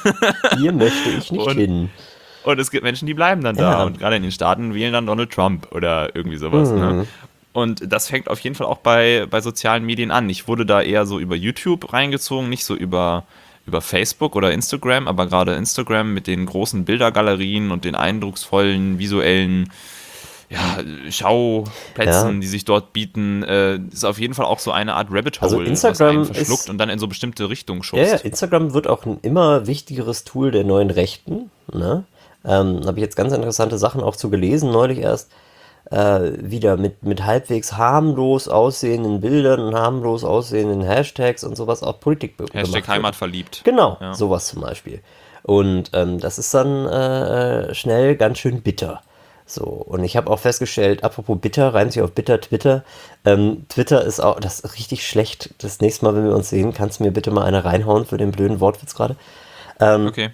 Hier möchte ich nicht Und- hin. Und es gibt Menschen, die bleiben dann da. Ja. Und gerade in den Staaten wählen dann Donald Trump oder irgendwie sowas. Ne? Und das fängt auf jeden Fall auch bei, bei sozialen Medien an. Ich wurde da eher so über YouTube reingezogen, nicht so über, über Facebook oder Instagram, aber gerade Instagram mit den großen Bildergalerien und den eindrucksvollen visuellen ja, Schauplätzen, Ja. die sich dort bieten, äh, ist auf jeden Fall auch so eine Art Rabbit Hole, Also was Instagram einen verschluckt ist- und dann in so bestimmte Richtungen Ja, ja, schubst. Instagram wird auch ein immer wichtigeres Tool der neuen Rechten. Ne? Ähm, habe ich jetzt ganz interessante Sachen auch zu gelesen, neulich erst. Äh, wieder mit, mit halbwegs harmlos aussehenden Bildern und harmlos aussehenden Hashtags und sowas auch Politik be- Hashtag gemacht wird. Heimat verliebt. Genau, Ja. sowas zum Beispiel. Und ähm, das ist dann äh, schnell ganz schön bitter. So, und ich habe auch festgestellt, apropos bitter, reimt sich auf bitter Twitter. Ähm, Twitter ist auch, das ist richtig schlecht. Das nächste Mal, wenn wir uns sehen, kannst du mir bitte mal eine reinhauen für den blöden Wortwitz gerade. Okay.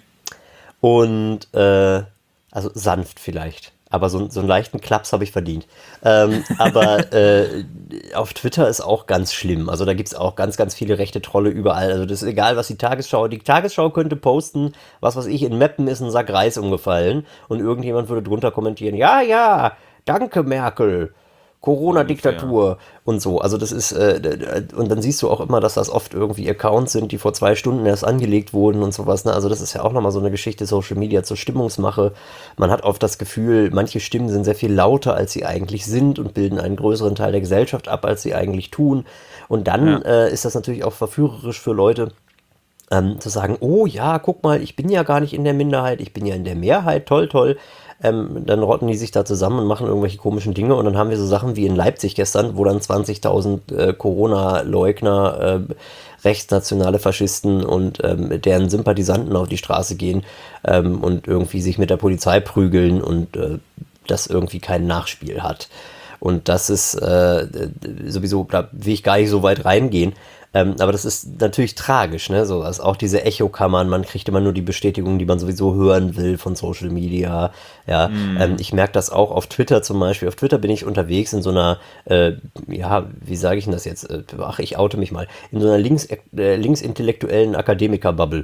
Und, äh, also sanft vielleicht. Aber so, so einen leichten Klaps habe ich verdient. Ähm, aber äh, auf Twitter ist auch ganz schlimm. Also da gibt es auch ganz, ganz viele rechte Trolle überall. Also das ist egal, was die Tagesschau... Die Tagesschau könnte posten, was weiß ich, in Meppen ist ein Sack Reis umgefallen. Und irgendjemand würde drunter kommentieren, ja, ja, danke Merkel. Corona-Diktatur und so. Also das ist, äh, und dann siehst du auch immer, dass das oft irgendwie Accounts sind, die vor zwei Stunden erst angelegt wurden und sowas. Ne? Also das ist ja auch nochmal so eine Geschichte, Social Media zur Stimmungsmache. Man hat oft das Gefühl, manche Stimmen sind sehr viel lauter, als sie eigentlich sind und bilden einen größeren Teil der Gesellschaft ab, als sie eigentlich tun. Und dann Ja. äh, ist das natürlich auch verführerisch für Leute, ähm, zu sagen, oh ja, guck mal, ich bin ja gar nicht in der Minderheit, ich bin ja in der Mehrheit, toll, toll. Ähm, dann rotten die sich da zusammen und machen irgendwelche komischen Dinge und dann haben wir so Sachen wie in Leipzig gestern, wo dann zwanzigtausend äh, Corona-Leugner, äh, rechtsnationale Faschisten und ähm, deren Sympathisanten auf die Straße gehen ähm, und irgendwie sich mit der Polizei prügeln und äh, das irgendwie kein Nachspiel hat. Und das ist äh, sowieso, da will ich gar nicht so weit reingehen. Ähm, aber das ist natürlich tragisch, ne? So, also auch diese Echokammern, man kriegt immer nur die Bestätigung, die man sowieso hören will von Social Media. Ja, ähm, ich merke das auch auf Twitter zum Beispiel. Auf Twitter bin ich unterwegs in so einer, äh, ja, wie sage ich denn das jetzt? Äh, Ach, ich oute mich mal. In so einer links, äh, linksintellektuellen Akademiker-Bubble,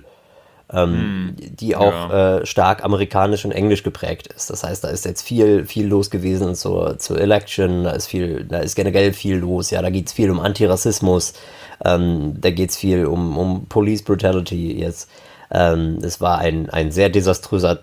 ähm, die auch Ja. äh, stark amerikanisch und englisch geprägt ist. Das heißt, da ist jetzt viel, viel los gewesen zur, zur Election, da ist viel, da ist generell viel los, ja, da geht es viel um Antirassismus, ähm, da geht es viel um, um Police Brutality jetzt. Ähm, es war ein, ein sehr desaströser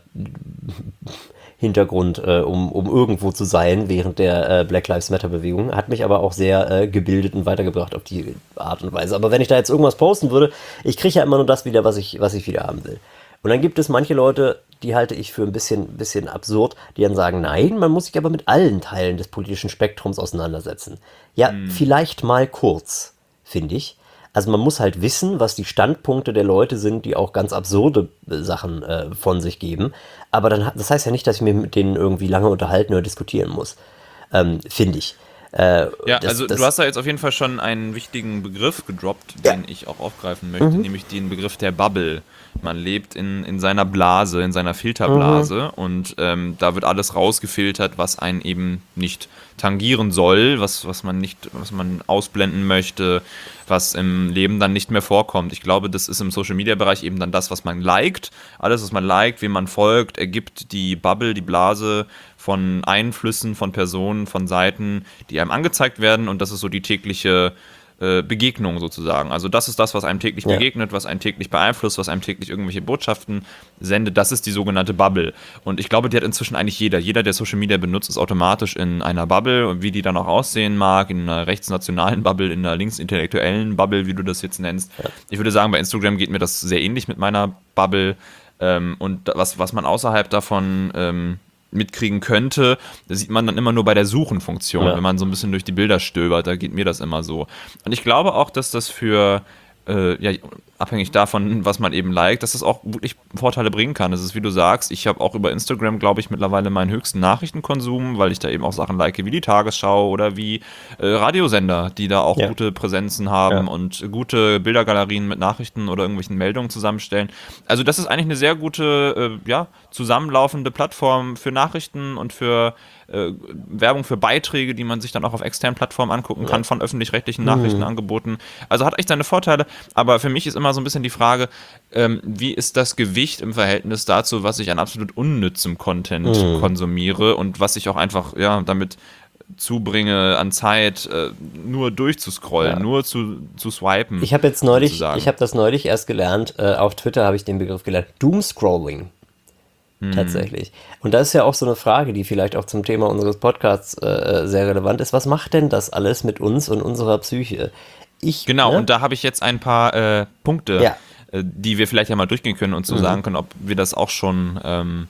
Hintergrund, äh, um, um irgendwo zu sein während der äh, Black Lives Matter Bewegung. Hat mich aber auch sehr äh, gebildet und weitergebracht auf die Art und Weise. Aber wenn ich da jetzt irgendwas posten würde, ich kriege ja immer nur das wieder, was ich, was ich wieder haben will. Und dann gibt es manche Leute, die halte ich für ein bisschen, bisschen absurd, die dann sagen, nein, man muss sich aber mit allen Teilen des politischen Spektrums auseinandersetzen. Ja, vielleicht mal kurz, finde ich. Also man muss halt wissen, was die Standpunkte der Leute sind, die auch ganz absurde äh, Sachen äh, von sich geben. Aber dann, ha- das heißt ja nicht, dass ich mir mit denen irgendwie lange unterhalten oder diskutieren muss. Ähm, finde ich. Äh, Ja, das, also das, du hast da jetzt auf jeden Fall schon einen wichtigen Begriff gedroppt, Ja. den ich auch aufgreifen möchte, nämlich den Begriff der Bubble. Man lebt in, in seiner Blase, in seiner Filterblase und ähm, da wird alles rausgefiltert, was einen eben nicht tangieren soll, was, was man nicht, was man ausblenden möchte, was im Leben dann nicht mehr vorkommt. Ich glaube, das ist im Social-Media-Bereich eben dann das, was man liked. Alles, was man liked, wem man folgt, ergibt die Bubble, die Blase von Einflüssen, von Personen, von Seiten, die einem angezeigt werden und das ist so die tägliche äh, Begegnung sozusagen. Also das ist das, was einem täglich Ja. begegnet, was einen täglich beeinflusst, was einem täglich irgendwelche Botschaften sendet. Das ist die sogenannte Bubble. Und ich glaube, die hat inzwischen eigentlich jeder. Jeder, der Social Media benutzt, ist automatisch in einer Bubble und wie die dann auch aussehen mag, in einer rechtsnationalen Bubble, in einer linksintellektuellen Bubble, wie du das jetzt nennst. Ich würde sagen, bei Instagram geht mir das sehr ähnlich mit meiner Bubble. Ähm, und was, was man außerhalb davon ähm, mitkriegen könnte, das sieht man dann immer nur bei der Suchenfunktion, Ja. wenn man so ein bisschen durch die Bilder stöbert, da geht mir das immer so. Und ich glaube auch, dass das für, äh, ja, abhängig davon, was man eben liked, dass das auch wirklich Vorteile bringen kann. Das ist, wie du sagst, ich habe auch über Instagram, glaube ich, mittlerweile meinen höchsten Nachrichtenkonsum, weil ich da eben auch Sachen like wie die Tagesschau oder wie äh, Radiosender, die da auch Ja. gute Präsenzen haben Ja. und gute Bildergalerien mit Nachrichten oder irgendwelchen Meldungen zusammenstellen. Also das ist eigentlich eine sehr gute, äh, ja, zusammenlaufende Plattform für Nachrichten und für äh, Werbung für Beiträge, die man sich dann auch auf externen Plattformen angucken kann, von öffentlich-rechtlichen Nachrichtenangeboten. Also hat echt seine Vorteile, aber für mich ist immer so ein bisschen die Frage, ähm, wie ist das Gewicht im Verhältnis dazu, was ich an absolut unnützem Content konsumiere und was ich auch einfach, ja, damit zubringe an Zeit, äh, nur durchzuscrollen, Ja. nur zu, zu swipen. Ich habe jetzt neulich, sozusagen. ich habe das neulich erst gelernt, äh, auf Twitter habe ich den Begriff gelernt, Doomscrolling. Tatsächlich. Und das ist ja auch so eine Frage, die vielleicht auch zum Thema unseres Podcasts äh, sehr relevant ist. Was macht denn das alles mit uns und unserer Psyche? Ich, Genau, ne? und da habe ich jetzt ein paar äh, Punkte, Ja. äh, die wir vielleicht ja mal durchgehen können und so sagen können, ob wir das auch schon ähm,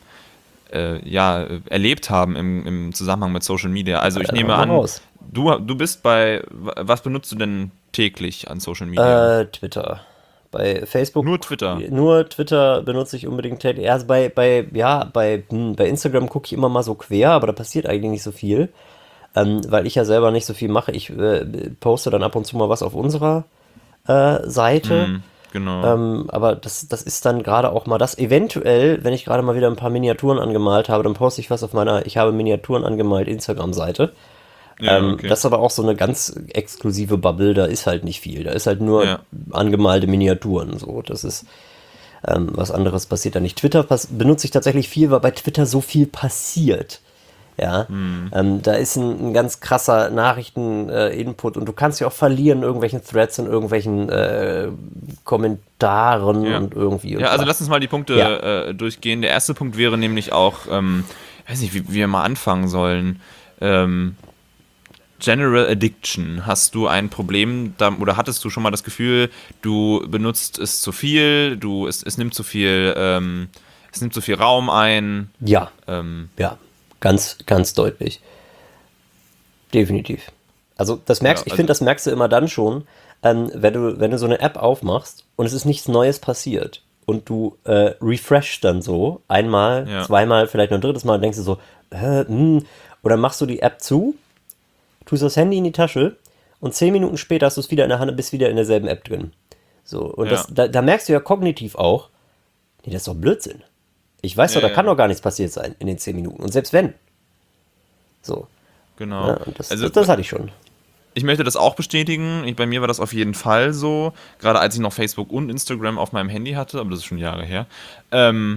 äh, ja, äh, erlebt haben im, im Zusammenhang mit Social Media. Also ich Äh, nehme hau mal an, raus. du, du bist bei, was benutzt du denn täglich an Social Media? Äh, Twitter. Bei Facebook. Nur Twitter. Nur Twitter benutze ich unbedingt täglich. Also bei, bei, ja, bei, hm, bei Instagram gucke ich immer mal so quer, aber da passiert eigentlich nicht so viel. Ähm, weil ich ja selber nicht so viel mache. Ich äh, poste dann ab und zu mal was auf unserer äh, Seite. Hm, genau. Ähm, aber das, das ist dann gerade auch mal das. Eventuell, wenn ich gerade mal wieder ein paar Miniaturen angemalt habe, dann poste ich was auf meiner Ich habe Miniaturen angemalt Instagram-Seite. ja, Ähm, okay. Das ist aber auch so eine ganz exklusive Bubble, da ist halt nicht viel. Da ist halt nur Ja. angemalte Miniaturen. So, das ist ähm, was anderes passiert da nicht. Twitter pass- benutze ich tatsächlich viel, weil bei Twitter so viel passiert. Ja, ähm, da ist ein, ein ganz krasser Nachrichten-Input und du kannst ja auch verlieren in irgendwelchen Threads und irgendwelchen äh, Kommentaren Ja. und irgendwie. Und Ja, also bla. lass uns mal die Punkte Ja. äh, durchgehen. Der erste Punkt wäre nämlich auch, ähm, weiß nicht, wie, wie wir mal anfangen sollen. Ähm, General Addiction. Hast du ein Problem da, oder hattest du schon mal das Gefühl, du benutzt es zu viel, du es, es nimmt zu viel, ähm, es nimmt zu viel Raum ein. Ja, Ähm, ja, ganz, ganz deutlich. Definitiv. Also das merkst, ja, ich also finde, das merkst du immer dann schon, ähm, wenn du, wenn du so eine App aufmachst und es ist nichts Neues passiert und du äh, refreshst dann so einmal, ja, zweimal, vielleicht noch ein drittes Mal und denkst du so, äh, hm, oder machst du die App zu, tust das Handy in die Tasche und zehn Minuten später hast du es wieder in der Hand und bist wieder in derselben App drin. So, und ja, das, da, da merkst du ja kognitiv auch, nee, das ist doch Blödsinn. Ich weiß ja, doch, da kann ja, doch gar nichts passiert sein in den zehn Minuten. Und selbst wenn. So. Ja, genau. und das, Also das, das hatte ich schon. ich möchte das auch bestätigen. Ich, bei mir war das auf jeden Fall so, gerade als ich noch Facebook und Instagram auf meinem Handy hatte, aber das ist schon Jahre her. Ähm,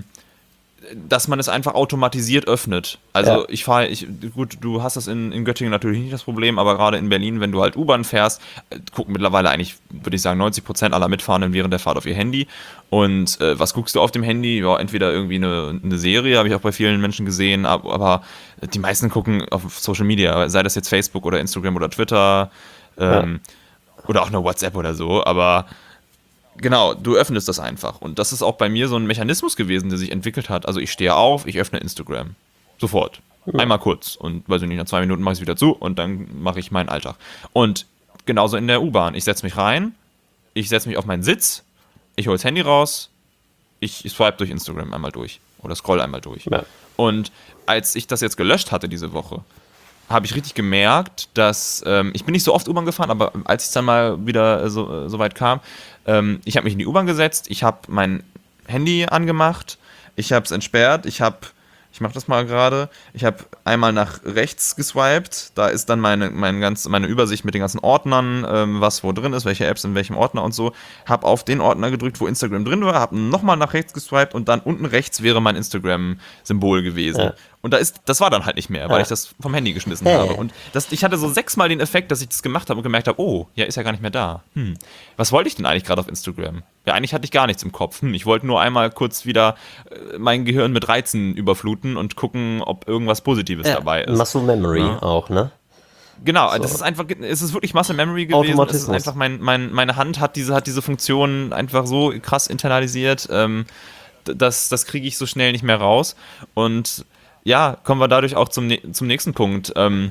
dass man es einfach automatisiert öffnet. Also Ja. ich fahre, ich, gut, du hast das in, in Göttingen natürlich nicht das Problem, aber gerade in Berlin, wenn du halt U-Bahn fährst, äh, gucken mittlerweile eigentlich, würde ich sagen, neunzig Prozent aller Mitfahrenden während der Fahrt auf ihr Handy. Und äh, was guckst du auf dem Handy? Ja, entweder irgendwie eine, eine Serie, habe ich auch bei vielen Menschen gesehen, ab- aber die meisten gucken auf Social Media, sei das jetzt Facebook oder Instagram oder Twitter, Ja. ähm, oder auch eine WhatsApp oder so, aber genau, du öffnest das einfach. Und das ist auch bei mir so ein Mechanismus gewesen, der sich entwickelt hat. Also ich stehe auf, ich öffne Instagram. Sofort. Einmal kurz. Und weiß ich nicht, nach zwei Minuten mache ich es wieder zu und dann mache ich meinen Alltag. Und genauso in der U-Bahn. Ich setze mich rein, ich setze mich auf meinen Sitz, ich hole das Handy raus, ich swipe durch Instagram einmal durch. Oder scroll einmal durch. Ja. Und als ich das jetzt gelöscht hatte diese Woche, habe ich richtig gemerkt, dass ähm, ich bin nicht so oft U-Bahn gefahren, aber als es dann mal wieder äh, so, äh, so weit kam, ähm, ich habe mich in die U-Bahn gesetzt, ich habe mein Handy angemacht, ich habe es entsperrt, ich habe, ich mache das mal gerade, ich habe einmal nach rechts geswiped, da ist dann meine, mein ganz, meine Übersicht mit den ganzen Ordnern, ähm, was wo drin ist, welche Apps in welchem Ordner und so, habe auf den Ordner gedrückt, wo Instagram drin war, habe nochmal nach rechts geswiped und dann unten rechts wäre mein Instagram-Symbol gewesen. Ja. Und da ist, das war dann halt nicht mehr, weil Ja. ich das vom Handy geschmissen Hä? habe. Und das, ich hatte so sechsmal den Effekt, dass ich das gemacht habe und gemerkt habe, oh, ja, ist ja gar nicht mehr da. Hm, was wollte ich denn eigentlich gerade auf Instagram? Ja, eigentlich hatte ich gar nichts im Kopf. Hm, ich wollte nur einmal kurz wieder äh, mein Gehirn mit Reizen überfluten und gucken, ob irgendwas Positives Ja. dabei ist. Muscle Memory Ja. auch, ne? Genau, So. das ist einfach, es ist wirklich Muscle Memory gewesen. Es ist Automatismus. einfach, mein, mein, meine Hand hat diese, hat diese Funktion einfach so krass internalisiert, ähm, d- das, das kriege ich so schnell nicht mehr raus. Und ja, kommen wir dadurch auch zum, nä- zum nächsten Punkt. Ähm,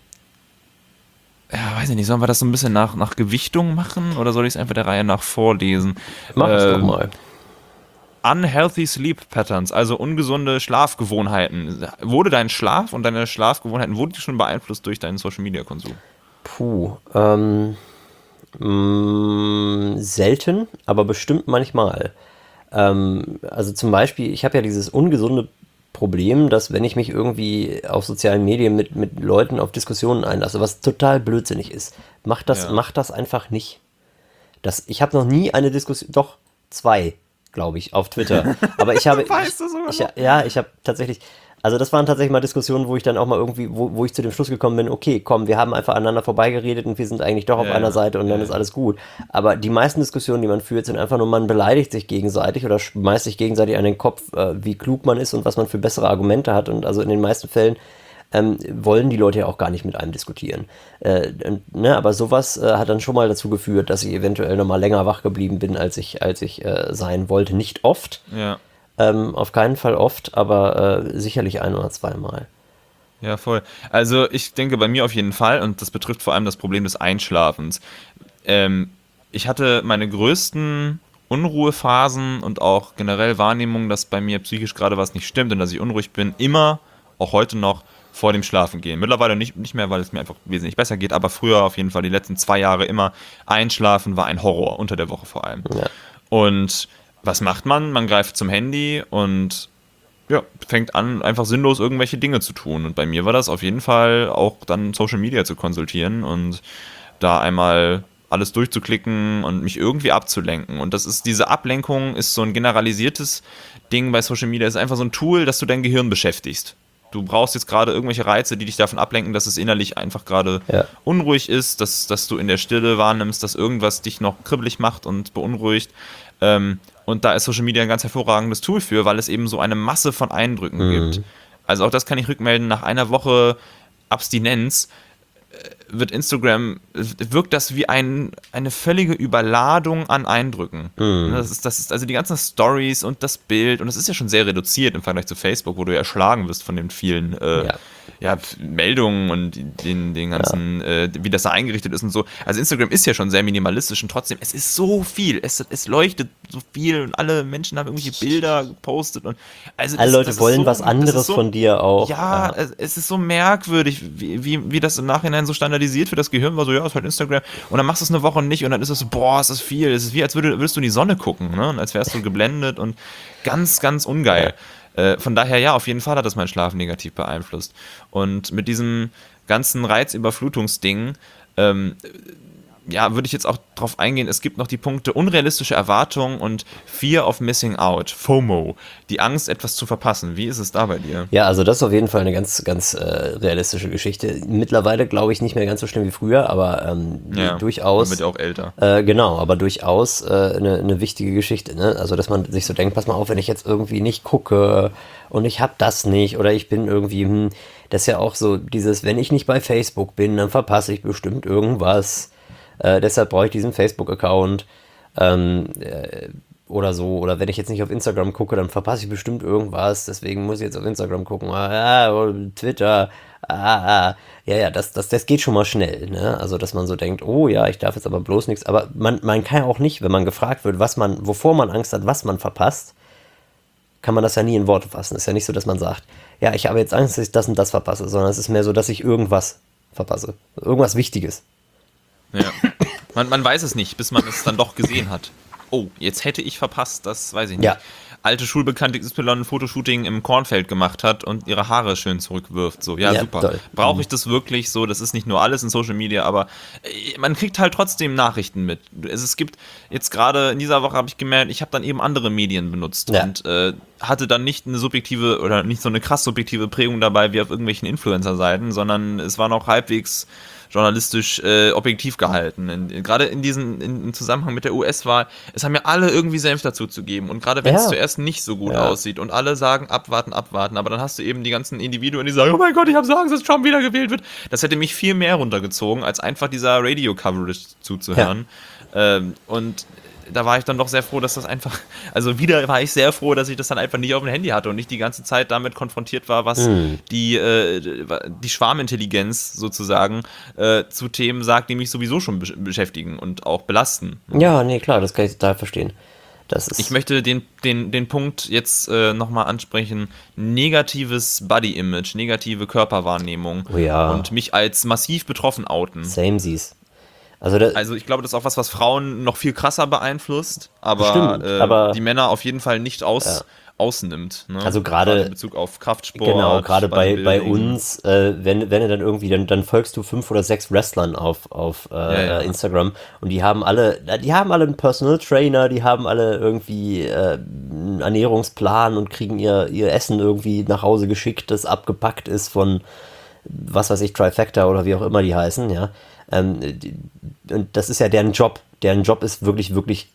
ja, weiß ich nicht, sollen wir das so ein bisschen nach, nach Gewichtung machen oder soll ich es einfach der Reihe nach vorlesen? Mach es doch Ähm, mal. Unhealthy Sleep Patterns, also ungesunde Schlafgewohnheiten. Wurde dein Schlaf und deine Schlafgewohnheiten, wurden die schon beeinflusst durch deinen Social Media Konsum? Puh. Ähm, mh, selten, aber bestimmt manchmal. Ähm, also zum Beispiel, ich habe ja dieses ungesunde Problem, dass wenn ich mich irgendwie auf sozialen Medien mit, mit Leuten auf Diskussionen einlasse, was total blödsinnig ist, macht das, Ja. macht das einfach nicht. Das, ich habe noch nie eine Diskussion, doch zwei, glaube ich, auf Twitter. Aber ich habe, Weißt du sogar ich, noch? ich, ja, ich habe tatsächlich, also das waren tatsächlich mal Diskussionen, wo ich dann auch mal irgendwie, wo, wo ich zu dem Schluss gekommen bin, okay, komm, wir haben einfach aneinander vorbeigeredet und wir sind eigentlich doch auf Ja, einer ja, Seite und dann ja, ist ja. alles gut. Aber die meisten Diskussionen, die man führt, sind einfach nur, man beleidigt sich gegenseitig oder schmeißt sich gegenseitig an den Kopf, äh, wie klug man ist und was man für bessere Argumente hat. Und also in den meisten Fällen ähm, wollen die Leute ja auch gar nicht mit einem diskutieren. Äh, und, ne, aber sowas äh, hat dann schon mal dazu geführt, dass ich eventuell noch mal länger wach geblieben bin, als ich, als ich äh, sein wollte. Nicht oft, Ja. ähm, auf keinen Fall oft, aber äh, sicherlich ein oder zweimal. Ja, voll. Also ich denke bei mir auf jeden Fall, und das betrifft vor allem das Problem des Einschlafens. Ähm, ich hatte meine größten Unruhephasen und auch generell Wahrnehmung, dass bei mir psychisch gerade was nicht stimmt und dass ich unruhig bin, immer, auch heute noch, vor dem Schlafengehen. Mittlerweile nicht, nicht mehr, weil es mir einfach wesentlich besser geht, aber früher auf jeden Fall die letzten zwei Jahre immer Einschlafen war ein Horror, unter der Woche vor allem. Ja. Und was macht man? Man greift zum Handy und ja, fängt an, einfach sinnlos irgendwelche Dinge zu tun. Und bei mir war das auf jeden Fall auch dann Social Media zu konsultieren und da einmal alles durchzuklicken und mich irgendwie abzulenken. Und das ist, diese Ablenkung ist so ein generalisiertes Ding bei Social Media, ist einfach so ein Tool, dass du dein Gehirn beschäftigst. du brauchst jetzt gerade irgendwelche Reize, die dich davon ablenken, dass es innerlich einfach gerade Ja. unruhig ist, dass, dass du in der Stille wahrnimmst, dass irgendwas dich noch kribbelig macht und beunruhigt. Ähm, und da ist Social Media ein ganz hervorragendes Tool für, weil es eben so eine Masse von Eindrücken Mhm. gibt. Also auch das kann ich rückmelden, nach einer Woche Abstinenz wird Instagram, wirkt das wie ein, eine völlige Überladung an Eindrücken. Mhm. Das ist, das ist also die ganzen Stories und das Bild, und das ist ja schon sehr reduziert im Vergleich zu Facebook, wo du ja erschlagen wirst von den vielen äh, Ja. ja, Meldungen und den, den ganzen, ja. äh, wie das da eingerichtet ist und so. Also Instagram ist ja schon sehr minimalistisch und trotzdem, es ist so viel, es, es leuchtet so viel und alle Menschen haben irgendwelche Bilder gepostet und also Alle das, Leute das wollen so, was anderes so, von dir auch. Ja, Ja. es, es ist so merkwürdig, wie, wie, wie das im Nachhinein so standardisiert für das Gehirn war, so ja, ist halt Instagram und dann machst du es eine Woche nicht und dann ist es so, boah, ist das viel, es ist wie, als würde, würdest du in die Sonne gucken, ne? Und als wärst du geblendet und ganz, ganz ungeil. Ja. Von daher, ja, auf jeden Fall hat das meinen Schlaf negativ beeinflusst. Und mit diesem ganzen Reizüberflutungsding, ähm, ja, würde ich jetzt auch drauf eingehen, es gibt noch die Punkte unrealistische Erwartungen und Fear of Missing Out, FOMO, die Angst, etwas zu verpassen. Wie ist es da bei dir? Ja, also das ist auf jeden Fall eine ganz, ganz äh, realistische Geschichte. Mittlerweile glaube ich nicht mehr ganz so schlimm wie früher, aber ähm, Ja, durchaus. man wird ja auch älter. Äh, genau, aber durchaus äh, eine, eine wichtige Geschichte. Ne? Also, dass man sich so denkt, pass mal auf, wenn ich jetzt irgendwie nicht gucke und ich habe das nicht oder ich bin irgendwie, hm, das ist ja auch so dieses, wenn ich nicht bei Facebook bin, dann verpasse ich bestimmt irgendwas. Äh, deshalb brauche ich diesen Facebook-Account ähm, äh, oder so. Oder wenn ich jetzt nicht auf Instagram gucke, dann verpasse ich bestimmt irgendwas. Deswegen muss ich jetzt auf Instagram gucken. Ah, oder Twitter. Ah, ah. Ja, ja, das, das, das geht schon mal schnell. Ne? Also, dass man so denkt, oh ja, ich darf jetzt aber bloß nichts. Aber man, man kann ja auch nicht, wenn man gefragt wird, was man, wovor man Angst hat, was man verpasst, kann man das ja nie in Worte fassen. Es ist ja nicht so, dass man sagt, ja, ich habe jetzt Angst, dass ich das und das verpasse, sondern es ist mehr so, dass ich irgendwas verpasse. Irgendwas Wichtiges. Ja. Man, man weiß es nicht, bis man es dann doch gesehen hat. Oh, jetzt hätte ich verpasst, das weiß ich nicht. Ja. Alte Schulbekannte X Y ein Fotoshooting im Kornfeld gemacht hat und ihre Haare schön zurückwirft. So, ja, Ja, super. toll. Brauche ich das wirklich so? Das ist nicht nur alles in Social Media, aber äh, man kriegt halt trotzdem Nachrichten mit. Es, es gibt jetzt gerade in dieser Woche habe ich gemerkt, ich habe dann eben andere Medien benutzt Ja. und äh, hatte dann nicht eine subjektive oder nicht so eine krass subjektive Prägung dabei wie auf irgendwelchen Influencer-Seiten, sondern es war noch halbwegs journalistisch äh, objektiv gehalten. In, in, gerade in diesem in, im Zusammenhang mit der U S-Wahl, es haben ja alle irgendwie Senf dazu zu geben. Und gerade wenn es Ja. zuerst nicht so gut Ja. aussieht und alle sagen, abwarten, abwarten, aber dann hast du eben die ganzen Individuen, die sagen, oh mein Gott, ich habe Angst, dass Trump wieder gewählt wird. Das hätte mich viel mehr runtergezogen, als einfach dieser Radio-Coverage zuzuhören. Ähm, und da war ich dann doch sehr froh, dass das einfach, also wieder war ich sehr froh, dass ich das dann einfach nicht auf dem Handy hatte und nicht die ganze Zeit damit konfrontiert war, was Mhm. die, äh, die Schwarmintelligenz sozusagen äh, zu Themen sagt, die mich sowieso schon besch- beschäftigen und auch belasten. Ja, nee, klar, das kann ich total verstehen. Das ist, Ich möchte den, den, den Punkt jetzt äh, nochmal ansprechen, negatives Body-Image, negative Körperwahrnehmung Oh ja. und mich als massiv betroffen outen. Samesies. Also, da, Also ich glaube, das ist auch was, was Frauen noch viel krasser beeinflusst, aber, Bestimmt, äh, aber- die Männer auf jeden Fall nicht aus, ausnimmt. Ne? Also gerade- in Bezug auf Kraftsport. genau, gerade bei, bei Bodybuilding. uns, äh, wenn, wenn du dann irgendwie, dann, dann folgst du fünf oder sechs Wrestlern auf, auf äh, Ja, ja. Instagram und die haben alle, die haben alle einen Personal Trainer, die haben alle irgendwie äh, einen Ernährungsplan und kriegen ihr, ihr Essen irgendwie nach Hause geschickt, das abgepackt ist von, was weiß ich, Trifecta oder wie auch immer die heißen, ja. Ähm, die, und das ist ja deren Job. Deren Job ist wirklich, wirklich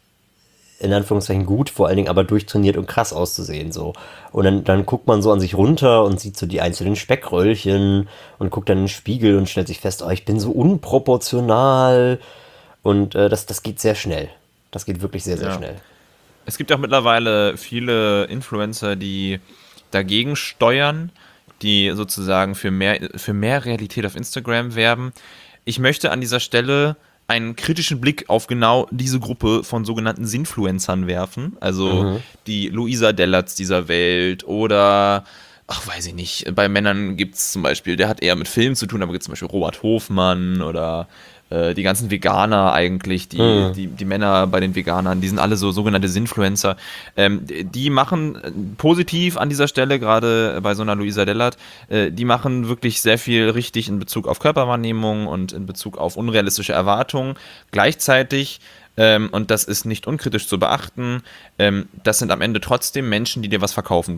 in Anführungszeichen gut, vor allen Dingen aber durchtrainiert und krass auszusehen, so. Und dann, dann guckt man so an sich runter und sieht so die einzelnen Speckröllchen und guckt dann in den Spiegel und stellt sich fest, oh, ich bin so unproportional und äh, das, das geht sehr schnell. Das geht wirklich sehr, sehr Ja. schnell. Es gibt auch mittlerweile viele Influencer, die dagegen steuern, die sozusagen für mehr, für mehr Realität auf Instagram werben. Ich möchte an dieser Stelle einen kritischen Blick auf genau diese Gruppe von sogenannten Sinfluencern werfen. Also die Luisa Dellerts dieser Welt oder, ach weiß ich nicht, bei Männern gibt es zum Beispiel, der hat eher mit Film zu tun, aber gibt es zum Beispiel Robert Hofmann oder äh, die ganzen Veganer eigentlich, die, Mhm. die, die Männer bei den Veganern, die sind alle so sogenannte Sinfluencer. Ähm, die machen äh, positiv an dieser Stelle, gerade bei so einer Luisa Dellert, äh, die machen wirklich sehr viel richtig in Bezug auf Körperwahrnehmung und in Bezug auf unrealistische Erwartungen. Gleichzeitig, ähm, und das ist nicht unkritisch zu beachten, ähm, das sind am Ende trotzdem Menschen, die dir was verkaufen wollen.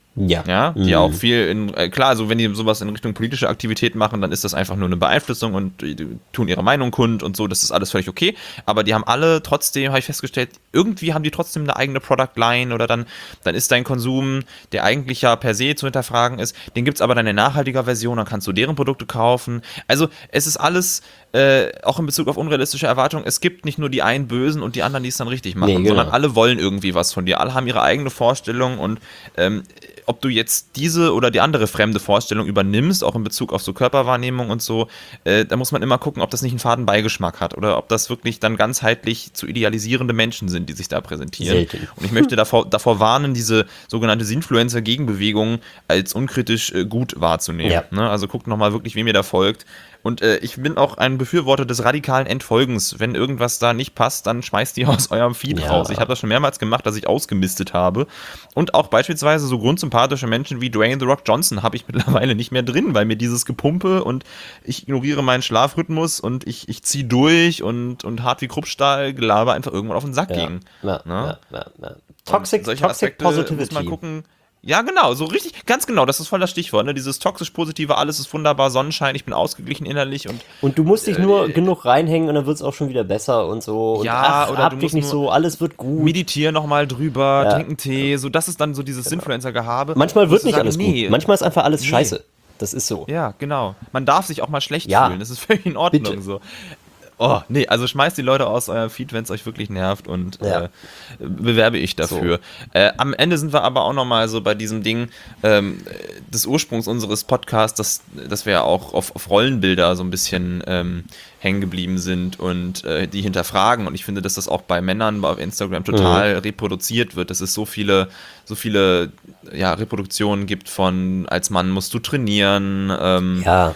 Ja. Ja, die Mhm. auch viel in, äh, klar, also wenn die sowas in Richtung politische Aktivität machen, dann ist das einfach nur eine Beeinflussung und die, die tun ihre Meinung kund und so, das ist alles völlig okay. Aber die haben alle trotzdem, habe ich festgestellt, irgendwie haben die trotzdem eine eigene Product Line oder dann, dann ist dein Konsum, der eigentlich ja per se zu hinterfragen ist, den gibt es aber dann in nachhaltiger Version, dann kannst du deren Produkte kaufen. Also es ist alles, äh, auch in Bezug auf unrealistische Erwartungen, es gibt nicht nur die einen Bösen und die anderen, die es dann richtig machen, Nee, genau. sondern alle wollen irgendwie was von dir, alle haben ihre eigene Vorstellung und ähm, ob du jetzt diese oder die andere fremde Vorstellung übernimmst, auch in Bezug auf so Körperwahrnehmung und so, äh, da muss man immer gucken, ob das nicht einen faden Beigeschmack hat oder ob das wirklich dann ganzheitlich zu idealisierende Menschen sind, die sich da präsentieren. Selten. Und ich möchte davor, davor warnen, diese sogenannte Sinfluencer-Gegenbewegung als unkritisch äh, gut wahrzunehmen. Ja. Ne? Also guckt nochmal wirklich, wem ihr da folgt. Und äh, ich bin auch ein Befürworter des radikalen Entfolgens. Wenn irgendwas da nicht passt, dann schmeißt die aus eurem Feed Ja. raus. Ich habe das schon mehrmals gemacht, dass ich ausgemistet habe. Und auch beispielsweise so grundsympathische Menschen wie Dwayne The Rock Johnson habe ich mittlerweile nicht mehr drin, weil mir dieses Gepumpe und ich ignoriere meinen Schlafrhythmus und ich, ich ziehe durch und, und hart wie Kruppstahl-Gelaber einfach irgendwann auf den Sack Ja. ging. Ja. Ne? Ja. Ja. Ja. Toxic, Und solche Toxic Aspekte muss Positivity. man gucken. Ja, genau, so richtig, ganz genau, das ist voll das Stichwort, ne? Dieses toxisch-positive, alles ist wunderbar, Sonnenschein, ich bin ausgeglichen innerlich und Und du musst dich nur genug reinhängen und dann wird es auch schon wieder besser und so. Und Ja, ach, oder hab du dich musst nicht nur so, alles wird gut. meditier nochmal drüber, Ja. trink einen Tee, so, das ist dann so dieses Influencer-Gehabe. Manchmal wo wird du nicht sagen, alles nee, gut. Manchmal ist einfach alles Nee. scheiße. Das ist so. Ja, genau. Man darf sich auch mal schlecht Ja. fühlen, das ist völlig in Ordnung Bitte. so. Oh, nee, also schmeißt die Leute aus eurem Feed, wenn es euch wirklich nervt und Ja. äh, bewerbe ich dafür. Äh, am Ende sind wir aber auch nochmal so bei diesem Ding ähm, des Ursprungs unseres Podcasts, dass, dass wir ja auch auf, auf Rollenbilder so ein bisschen ähm, hängen geblieben sind und äh, die hinterfragen. Und ich finde, dass das auch bei Männern auf Instagram total Mhm. reproduziert wird, dass es so viele, so viele ja, Reproduktionen gibt von als Mann musst du trainieren, ähm, Ja.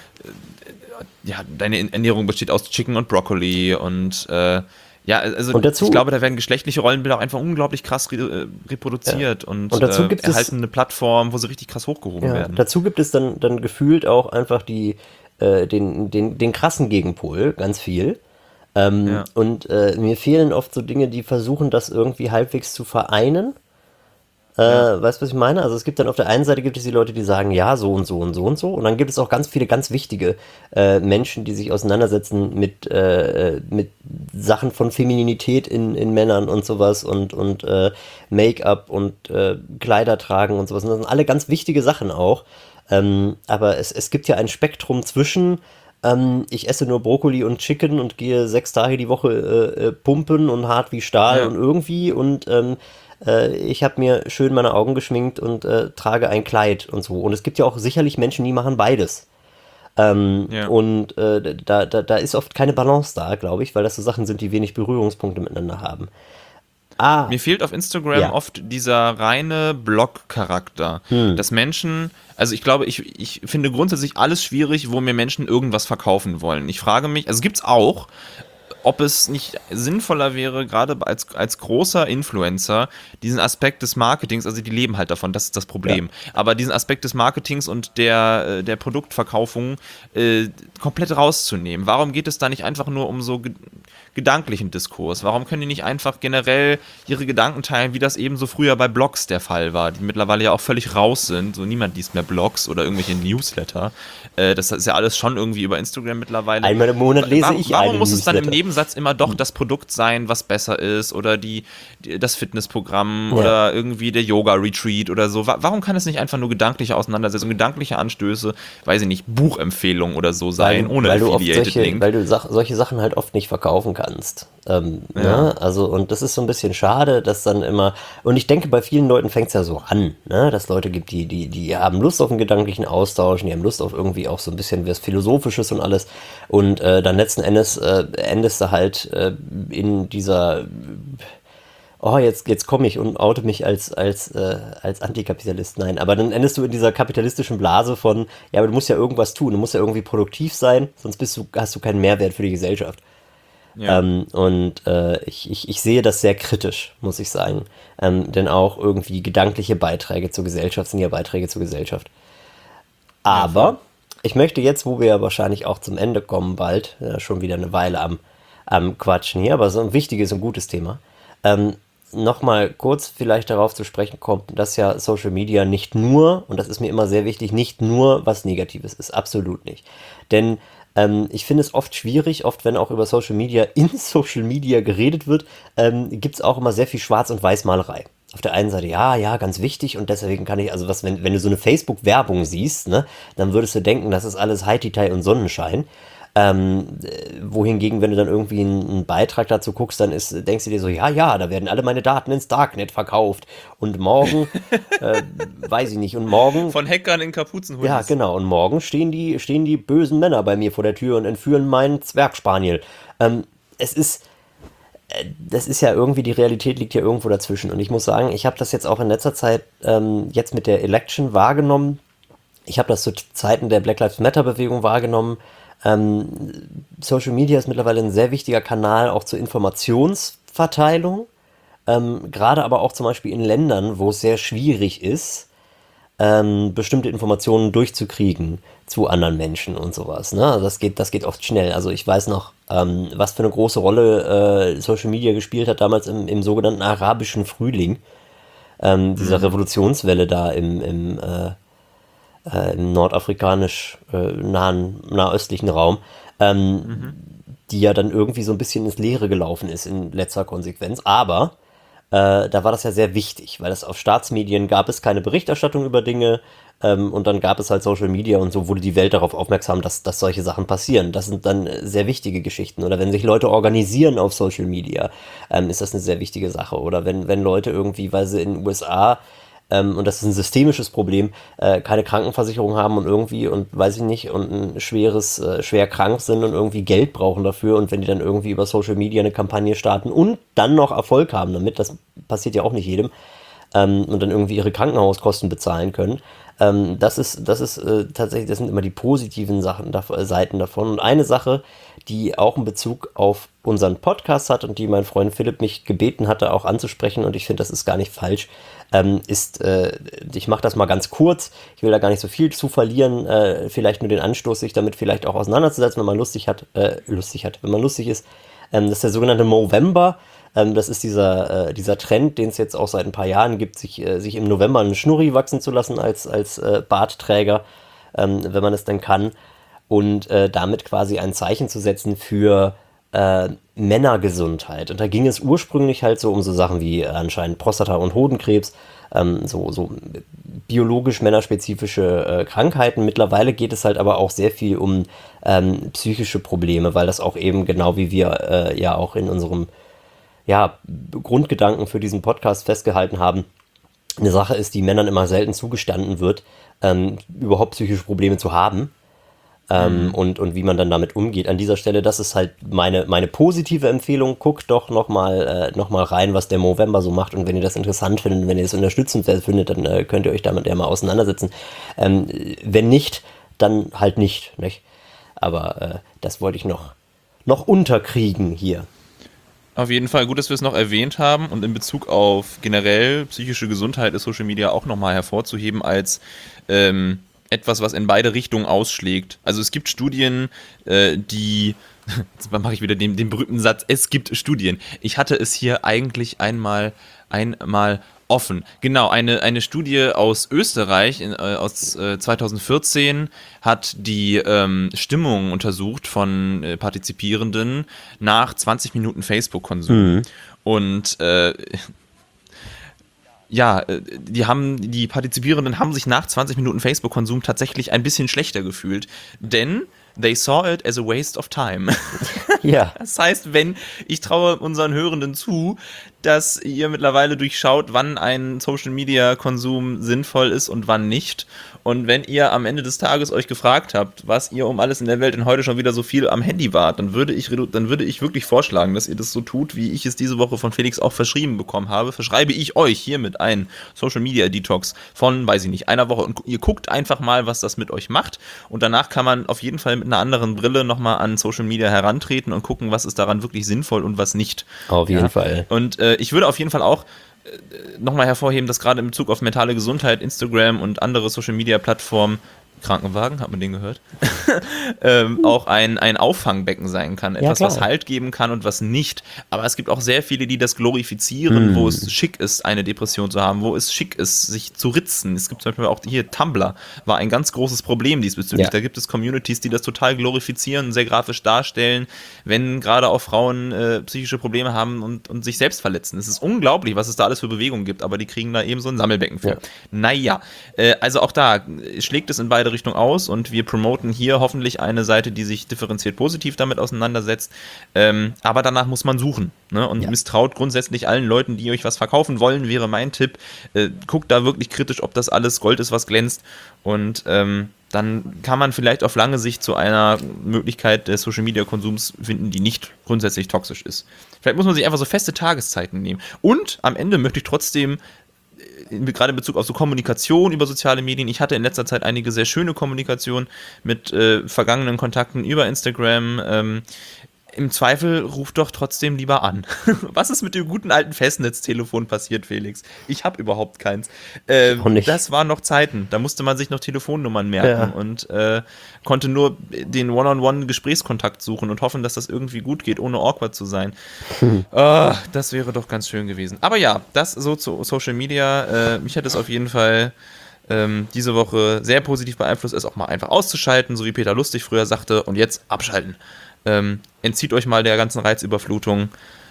ja, deine Ernährung besteht aus Chicken und Brokkoli und äh, ja, also Und dazu- ich glaube, da werden geschlechtliche Rollenbilder auch einfach unglaublich krass re äh, reproduziert und, Und dazu äh, gibt es- erhalten eine Plattform, wo sie richtig krass hochgehoben Ja. werden. Dazu gibt es dann, dann gefühlt auch einfach die, äh, den, den, den krassen Gegenpol, ganz viel. Ähm, Ja. Und äh, mir fehlen oft so Dinge, die versuchen, das irgendwie halbwegs zu vereinen. Äh, Ja. Weißt du, was ich meine? Also es gibt dann auf der einen Seite gibt es die Leute, die sagen, ja, so und so und so und so. Und dann gibt es auch ganz viele ganz wichtige äh, Menschen, die sich auseinandersetzen mit, äh, mit Sachen von Femininität in, in Männern und sowas und, und äh, Make-up und äh, Kleider tragen und sowas. Und das sind alle ganz wichtige Sachen auch. Ähm, aber es, es gibt ja ein Spektrum zwischen ähm, ich esse nur Brokkoli und Chicken und gehe sechs Tage die Woche äh, äh, pumpen und hart wie Stahl Ja. und irgendwie und ähm, äh, ich habe mir schön meine Augen geschminkt und äh, trage ein Kleid und so. Und es gibt ja auch sicherlich Menschen, die machen beides. Ähm, Ja. Und äh, da, da, da ist oft keine Balance da, glaube ich, weil das so Sachen sind, die wenig Berührungspunkte miteinander haben. Ah, Mir fehlt auf Instagram Ja. oft dieser reine Blog-Charakter, Hm. dass Menschen, also ich glaube, ich, ich finde grundsätzlich alles schwierig, wo mir Menschen irgendwas verkaufen wollen. Ich frage mich, also gibt's auch, ob es nicht sinnvoller wäre, gerade als, als großer Influencer, diesen Aspekt des Marketings, also die leben halt davon, das ist das Problem, aber diesen Aspekt des Marketings und der, äh, der Produktverkaufung äh, komplett rauszunehmen. Warum geht es da nicht einfach nur um so ge gedanklichen Diskurs? Warum können die nicht einfach generell ihre Gedanken teilen, wie das eben so früher bei Blogs der Fall war, die mittlerweile ja auch völlig raus sind, so niemand liest mehr Blogs oder irgendwelche Newsletter. Äh, das ist ja alles schon irgendwie über Instagram mittlerweile. einmal im Monat lese warum, ich Warum einen muss es dann im Newsletter. Nebensatz immer doch das Produkt sein, was besser ist oder die, die das Fitnessprogramm Ja. oder irgendwie der Yoga-Retreat oder so? Wa warum kann es nicht einfach nur gedankliche Auseinandersetzungen, gedankliche Anstöße, weiß ich nicht, Buchempfehlungen oder so sein, weil, ohne weil du oft Affiliated solche, Link? weil du Sach solche Sachen halt oft nicht verkaufen kannst. Ähm, Ja. ne? Also, und das ist so ein bisschen schade, dass dann immer, und ich denke, bei vielen Leuten fängt es ja so an, ne? Dass Leute gibt, die, die, die haben Lust auf einen gedanklichen Austausch, und die haben Lust auf irgendwie auch so ein bisschen was Philosophisches und alles. Und äh, dann letzten Endes äh, endest du halt äh, in dieser oh, jetzt, jetzt komme ich und oute mich als, als, äh, als Antikapitalist. Nein, aber dann endest du in dieser kapitalistischen Blase von, ja, aber du musst ja irgendwas tun, du musst ja irgendwie produktiv sein, sonst bist du, hast du keinen Mehrwert für die Gesellschaft. Ja. Ähm, und äh, ich, ich, ich sehe das sehr kritisch, muss ich sagen. Ähm, denn auch irgendwie gedankliche Beiträge zur Gesellschaft sind ja Beiträge zur Gesellschaft. Aber ich möchte jetzt, wo wir ja wahrscheinlich auch zum Ende kommen bald, ja, schon wieder eine Weile am, am Quatschen hier, aber so ein wichtiges und gutes Thema, ähm, nochmal kurz vielleicht darauf zu sprechen kommt, dass ja Social Media nicht nur, und das ist mir immer sehr wichtig, nicht nur was Negatives ist, absolut nicht. Denn ähm, ich finde es oft schwierig, oft wenn auch über Social Media in Social Media geredet wird, ähm, gibt es auch immer sehr viel Schwarz- und Weißmalerei. Auf der einen Seite, ja, ja, ganz wichtig und deswegen kann ich, also was, wenn, wenn du so eine Facebook-Werbung siehst, ne, dann würdest du denken, das ist alles Heititai und Sonnenschein. Ähm, wohingegen, wenn du dann irgendwie einen, einen Beitrag dazu guckst, dann ist, denkst du dir so, ja, ja, da werden alle meine Daten ins Darknet verkauft. Und morgen, äh, weiß ich nicht, und morgen, Von Hackern in ja, Kapuzenhoodies. genau, und morgen stehen die, stehen die bösen Männer bei mir vor der Tür und entführen meinen Zwergspaniel. Ähm, es ist, äh, das ist ja irgendwie, die Realität liegt ja irgendwo dazwischen. Und ich muss sagen, ich habe das jetzt auch in letzter Zeit, ähm, jetzt mit der Election wahrgenommen. Ich habe das zu Zeiten der Black Lives Matter Bewegung wahrgenommen. Ähm, Social Media ist mittlerweile ein sehr wichtiger Kanal auch zur Informationsverteilung, ähm, gerade aber auch zum Beispiel in Ländern, wo es sehr schwierig ist, ähm, bestimmte Informationen durchzukriegen zu anderen Menschen und sowas. Ne? Also das geht, das geht oft schnell. Also ich weiß noch, ähm, was für eine große Rolle äh, Social Media gespielt hat damals im, im sogenannten arabischen Frühling, ähm, dieser Mhm. Revolutionswelle da im, im äh, äh, im nordafrikanisch äh, nahen, nahöstlichen Raum, ähm, Mhm. die ja dann irgendwie so ein bisschen ins Leere gelaufen ist in letzter Konsequenz. Aber äh, da war das ja sehr wichtig, weil es auf Staatsmedien gab es keine Berichterstattung über Dinge, ähm, und dann gab es halt Social Media und so wurde die Welt darauf aufmerksam, dass, dass solche Sachen passieren. Das sind dann äh, sehr wichtige Geschichten. Oder wenn sich Leute organisieren auf Social Media, ähm, ist das eine sehr wichtige Sache. Oder wenn, wenn Leute irgendwie, weil sie in den U S A, ähm, und das ist ein systemisches Problem, äh, keine Krankenversicherung haben und irgendwie, und weiß ich nicht, und ein schweres, äh, schwer krank sind und irgendwie Geld brauchen dafür, und wenn die dann irgendwie über Social Media eine Kampagne starten und dann noch Erfolg haben damit, das passiert ja auch nicht jedem, ähm, und dann irgendwie ihre Krankenhauskosten bezahlen können. Ähm, das ist, das ist äh, tatsächlich, das sind immer die positiven Sachen, dav- äh, Seiten davon. Und eine Sache, die auch einen Bezug auf unseren Podcast hat und die mein Freund Philipp mich gebeten hatte, auch anzusprechen, und ich finde, das ist gar nicht falsch, ähm, ist, äh, ich mache das mal ganz kurz, ich will da gar nicht so viel zu verlieren, äh, vielleicht nur den Anstoß, sich damit vielleicht auch auseinanderzusetzen, wenn man lustig hat, äh, lustig hat, wenn man lustig ist. Ähm, das ist der sogenannte Movember. Ähm, das ist dieser, äh, dieser Trend, den es jetzt auch seit ein paar Jahren gibt, sich, äh, sich im November einen Schnurri wachsen zu lassen als, als äh, Bartträger, ähm, wenn man es denn kann. Und äh, damit quasi ein Zeichen zu setzen für äh, Männergesundheit. Und da ging es ursprünglich halt so um so Sachen wie äh, anscheinend Prostata- und Hodenkrebs, ähm, so, so biologisch männerspezifische äh, Krankheiten. Mittlerweile geht es halt aber auch sehr viel um ähm, psychische Probleme, weil das auch eben genau wie wir äh, ja auch in unserem, ja, Grundgedanken für diesen Podcast festgehalten haben, eine Sache ist, die Männern immer selten zugestanden wird, ähm, überhaupt psychische Probleme zu haben, ähm, Mhm. und, und wie man dann damit umgeht. An dieser Stelle, das ist halt meine, meine positive Empfehlung. Guckt doch nochmal äh, noch mal rein, was der Movember so macht. Und wenn ihr das interessant findet, wenn ihr es unterstützend findet, dann äh, könnt ihr euch damit ja mal auseinandersetzen. Ähm, wenn nicht, dann halt nicht. nicht? Aber äh, das wollte ich noch, noch unterkriegen hier. Auf jeden Fall gut, dass wir es noch erwähnt haben, und in Bezug auf generell psychische Gesundheit ist Social Media auch nochmal hervorzuheben als ähm, etwas, was in beide Richtungen ausschlägt. Also es gibt Studien, äh, die, jetzt mache ich wieder den, den berühmten Satz, es gibt Studien. Ich hatte es hier eigentlich einmal, einmal offen. Genau, eine, eine Studie aus Österreich, in, äh, aus äh, zwanzig vierzehn, hat die ähm, Stimmung untersucht von äh, Partizipierenden nach zwanzig Minuten Facebook-Konsum. Mhm. Und äh, ja, äh, die haben, die Partizipierenden haben sich nach zwanzig Minuten Facebook-Konsum tatsächlich ein bisschen schlechter gefühlt, denn they saw it as a waste of time. Ja. Das heißt, wenn, ich traue unseren Hörenden zu, dass ihr mittlerweile durchschaut, wann ein Social-Media-Konsum sinnvoll ist und wann nicht. Und wenn ihr am Ende des Tages euch gefragt habt, was ihr um alles in der Welt denn heute schon wieder so viel am Handy wart, dann würde ich, dann würde ich wirklich vorschlagen, dass ihr das so tut, wie ich es diese Woche von Felix auch verschrieben bekommen habe. Verschreibe ich euch hiermit ein Social-Media-Detox von, weiß ich nicht, einer Woche. Und ihr guckt einfach mal, was das mit euch macht. Und danach kann man auf jeden Fall mit einer anderen Brille nochmal an Social-Media herantreten und gucken, was ist daran wirklich sinnvoll und was nicht. Auf jeden Ja? Fall. Und äh, ich würde auf jeden Fall auch nochmal hervorheben, dass gerade in Bezug auf mentale Gesundheit Instagram und andere Social-Media-Plattformen Krankenwagen, hat man den gehört, ähm, auch ein, ein Auffangbecken sein kann. Etwas, klar. was Halt geben kann und was nicht. Aber es gibt auch sehr viele, die das glorifizieren, Mm. wo es schick ist, eine Depression zu haben, wo es schick ist, sich zu ritzen. Es gibt zum Beispiel auch hier Tumblr, war ein ganz großes Problem diesbezüglich. Ja. Da gibt es Communities, die das total glorifizieren, sehr grafisch darstellen, wenn gerade auch Frauen äh, psychische Probleme haben und, und sich selbst verletzen. Es ist unglaublich, was es da alles für Bewegungen gibt, aber die kriegen da eben so ein Sammelbecken für. Ja. Naja, äh, also auch da schlägt es in beide Richtungen aus und wir promoten hier hoffentlich eine Seite, die sich differenziert positiv damit auseinandersetzt. Ähm, aber danach muss man suchen, ne? Und Ja. misstraut grundsätzlich allen Leuten, die euch was verkaufen wollen, wäre mein Tipp. Äh, guckt da wirklich kritisch, ob das alles Gold ist, was glänzt. Und ähm, dann kann man vielleicht auf lange Sicht zu einer Möglichkeit des Social-Media-Konsums finden, die nicht grundsätzlich toxisch ist. Vielleicht muss man sich einfach so feste Tageszeiten nehmen. Und am Ende möchte ich trotzdem gerade in Bezug auf so Kommunikation über soziale Medien, ich hatte in letzter Zeit einige sehr schöne Kommunikation mit äh, vergangenen Kontakten über Instagram. Ähm, Im Zweifel ruft doch trotzdem lieber an. Was ist mit dem guten alten Festnetztelefon passiert, Felix? Ich habe überhaupt keins. Ähm, Auch nicht. Das waren noch Zeiten. Da musste man sich noch Telefonnummern merken Ja. und äh, konnte nur den One-on-One-Gesprächskontakt suchen und hoffen, dass das irgendwie gut geht, ohne awkward zu sein. Ah, das wäre doch ganz schön gewesen. Aber ja, das so zu Social Media. Äh, mich hat es auf jeden Fall ähm, diese Woche sehr positiv beeinflusst, es auch mal einfach auszuschalten, so wie Peter Lustig früher sagte, und jetzt abschalten. Ähm, entzieht euch mal der ganzen Reizüberflutung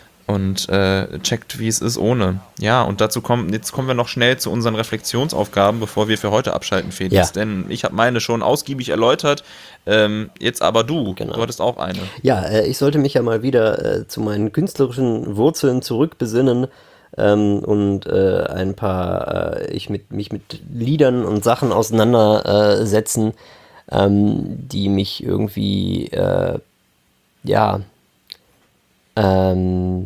und äh, checkt, wie es ist ohne. Ja, und dazu kommen, jetzt kommen wir noch schnell zu unseren Reflexionsaufgaben, bevor wir für heute abschalten, Felix. Ja. Denn ich habe meine schon ausgiebig erläutert. Ähm, jetzt aber du. Genau. Du hattest auch eine. Ja, äh, ich sollte mich ja mal wieder äh, zu meinen künstlerischen Wurzeln zurückbesinnen ähm, und äh, ein paar, äh, ich mit, mich mit Liedern und Sachen auseinandersetzen, ähm, die mich irgendwie, äh, ja, ähm,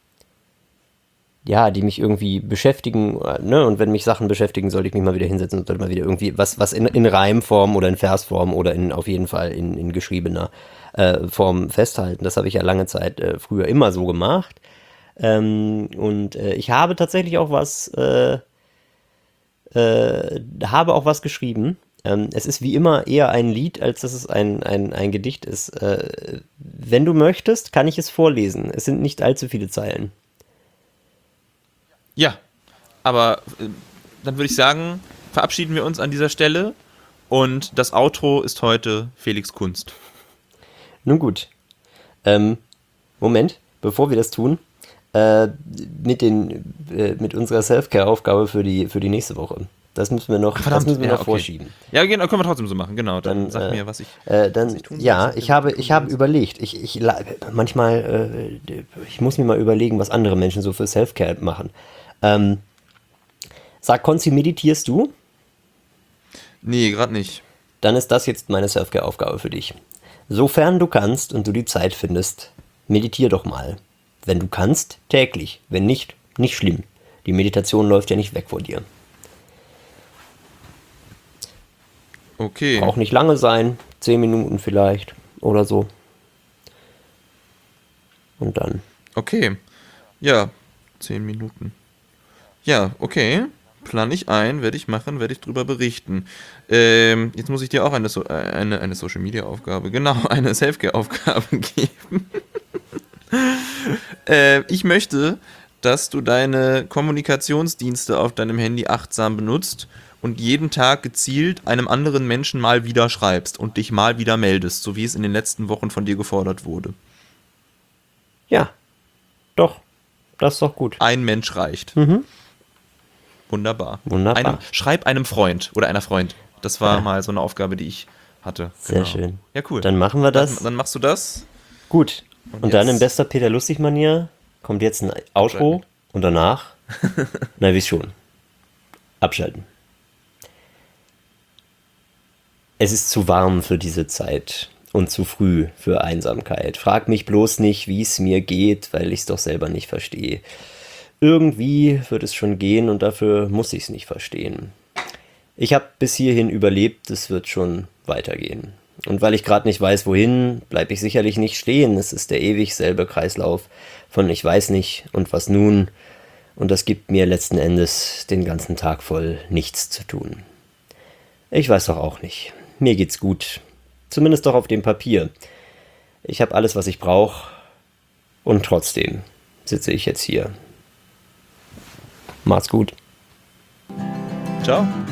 ja, die mich irgendwie beschäftigen, äh, ne? Und wenn mich Sachen beschäftigen, sollte ich mich mal wieder hinsetzen und sollte mal wieder irgendwie was, was in, in Reimform oder in Versform oder in, auf jeden Fall in, in geschriebener äh, Form festhalten. Das habe ich ja lange Zeit äh, früher immer so gemacht. Ähm, und äh, ich habe tatsächlich auch was, äh, äh, habe auch was geschrieben. Ähm, es ist wie immer eher ein Lied, als dass es ein, ein, ein Gedicht ist. Äh, wenn du möchtest, kann ich es vorlesen. Es sind nicht allzu viele Zeilen. Ja, aber äh, dann würde ich sagen, verabschieden wir uns an dieser Stelle und das Outro ist heute Felix Kunst. Nun gut. Ähm, Moment, bevor wir das tun, äh, mit, den, äh, mit unserer Self-Care-Aufgabe für die, für die nächste Woche. Das müssen wir noch, Ach, verdammt, das müssen wir ja, noch okay. vorschieben. Ja, genau, können wir trotzdem so machen, genau. Dann, Dann, sag äh, mir, was ich... Äh, dann, was ich tun soll, ja, was ich wir habe, tun ich habe sollen. überlegt. Ich, ich, la- manchmal, äh, ich muss mir mal überlegen, was andere Menschen so für Self-Care machen. Ähm, sag, Konzi, meditierst du? Nee, gerade nicht. Dann ist das jetzt meine Self-Care-Aufgabe für dich. Sofern du kannst und du die Zeit findest, meditier doch mal. Wenn du kannst, täglich. Wenn nicht, nicht schlimm. Die Meditation läuft ja nicht weg vor dir. Okay. Braucht nicht lange sein, zehn Minuten vielleicht oder so. Und dann. Okay. Ja, zehn Minuten. Ja, okay. Plane ich ein, werde ich machen, werde ich drüber berichten. Ähm, jetzt muss ich dir auch eine, so äh, eine, eine Social-Media-Aufgabe, genau, eine Selfcare-Aufgabe geben. äh, ich möchte, dass du deine Kommunikationsdienste auf deinem Handy achtsam benutzt und jeden Tag gezielt einem anderen Menschen mal wieder schreibst und dich mal wieder meldest, so wie es in den letzten Wochen von dir gefordert wurde. Ja, doch. Das ist doch gut. Ein Mensch reicht. Mhm. Wunderbar. Wunderbar. Einem, schreib einem Freund oder einer Freund. Das war Ja. mal so eine Aufgabe, die ich hatte. Sehr schön. Ja, cool. Dann machen wir das. Dann, dann machst du das. Gut. Und, Und dann jetzt- in bester Peter Lustig-Manier kommt jetzt ein Outro Abschalten. und danach, na wie schon, abschalten. Es ist zu warm für diese Zeit und zu früh für Einsamkeit. Frag mich bloß nicht, wie es mir geht, weil ich es doch selber nicht verstehe. Irgendwie wird es schon gehen und dafür muss ich es nicht verstehen. Ich habe bis hierhin überlebt, es wird schon weitergehen. Und weil ich gerade nicht weiß, wohin, bleibe ich sicherlich nicht stehen. Es ist der ewig selbe Kreislauf von ich weiß nicht und was nun. Und das gibt mir letzten Endes den ganzen Tag voll nichts zu tun. Ich weiß doch auch nicht, mir geht's gut. Zumindest doch auf dem Papier. Ich habe alles, was ich brauche. Und trotzdem sitze ich jetzt hier. Macht's gut. Ciao.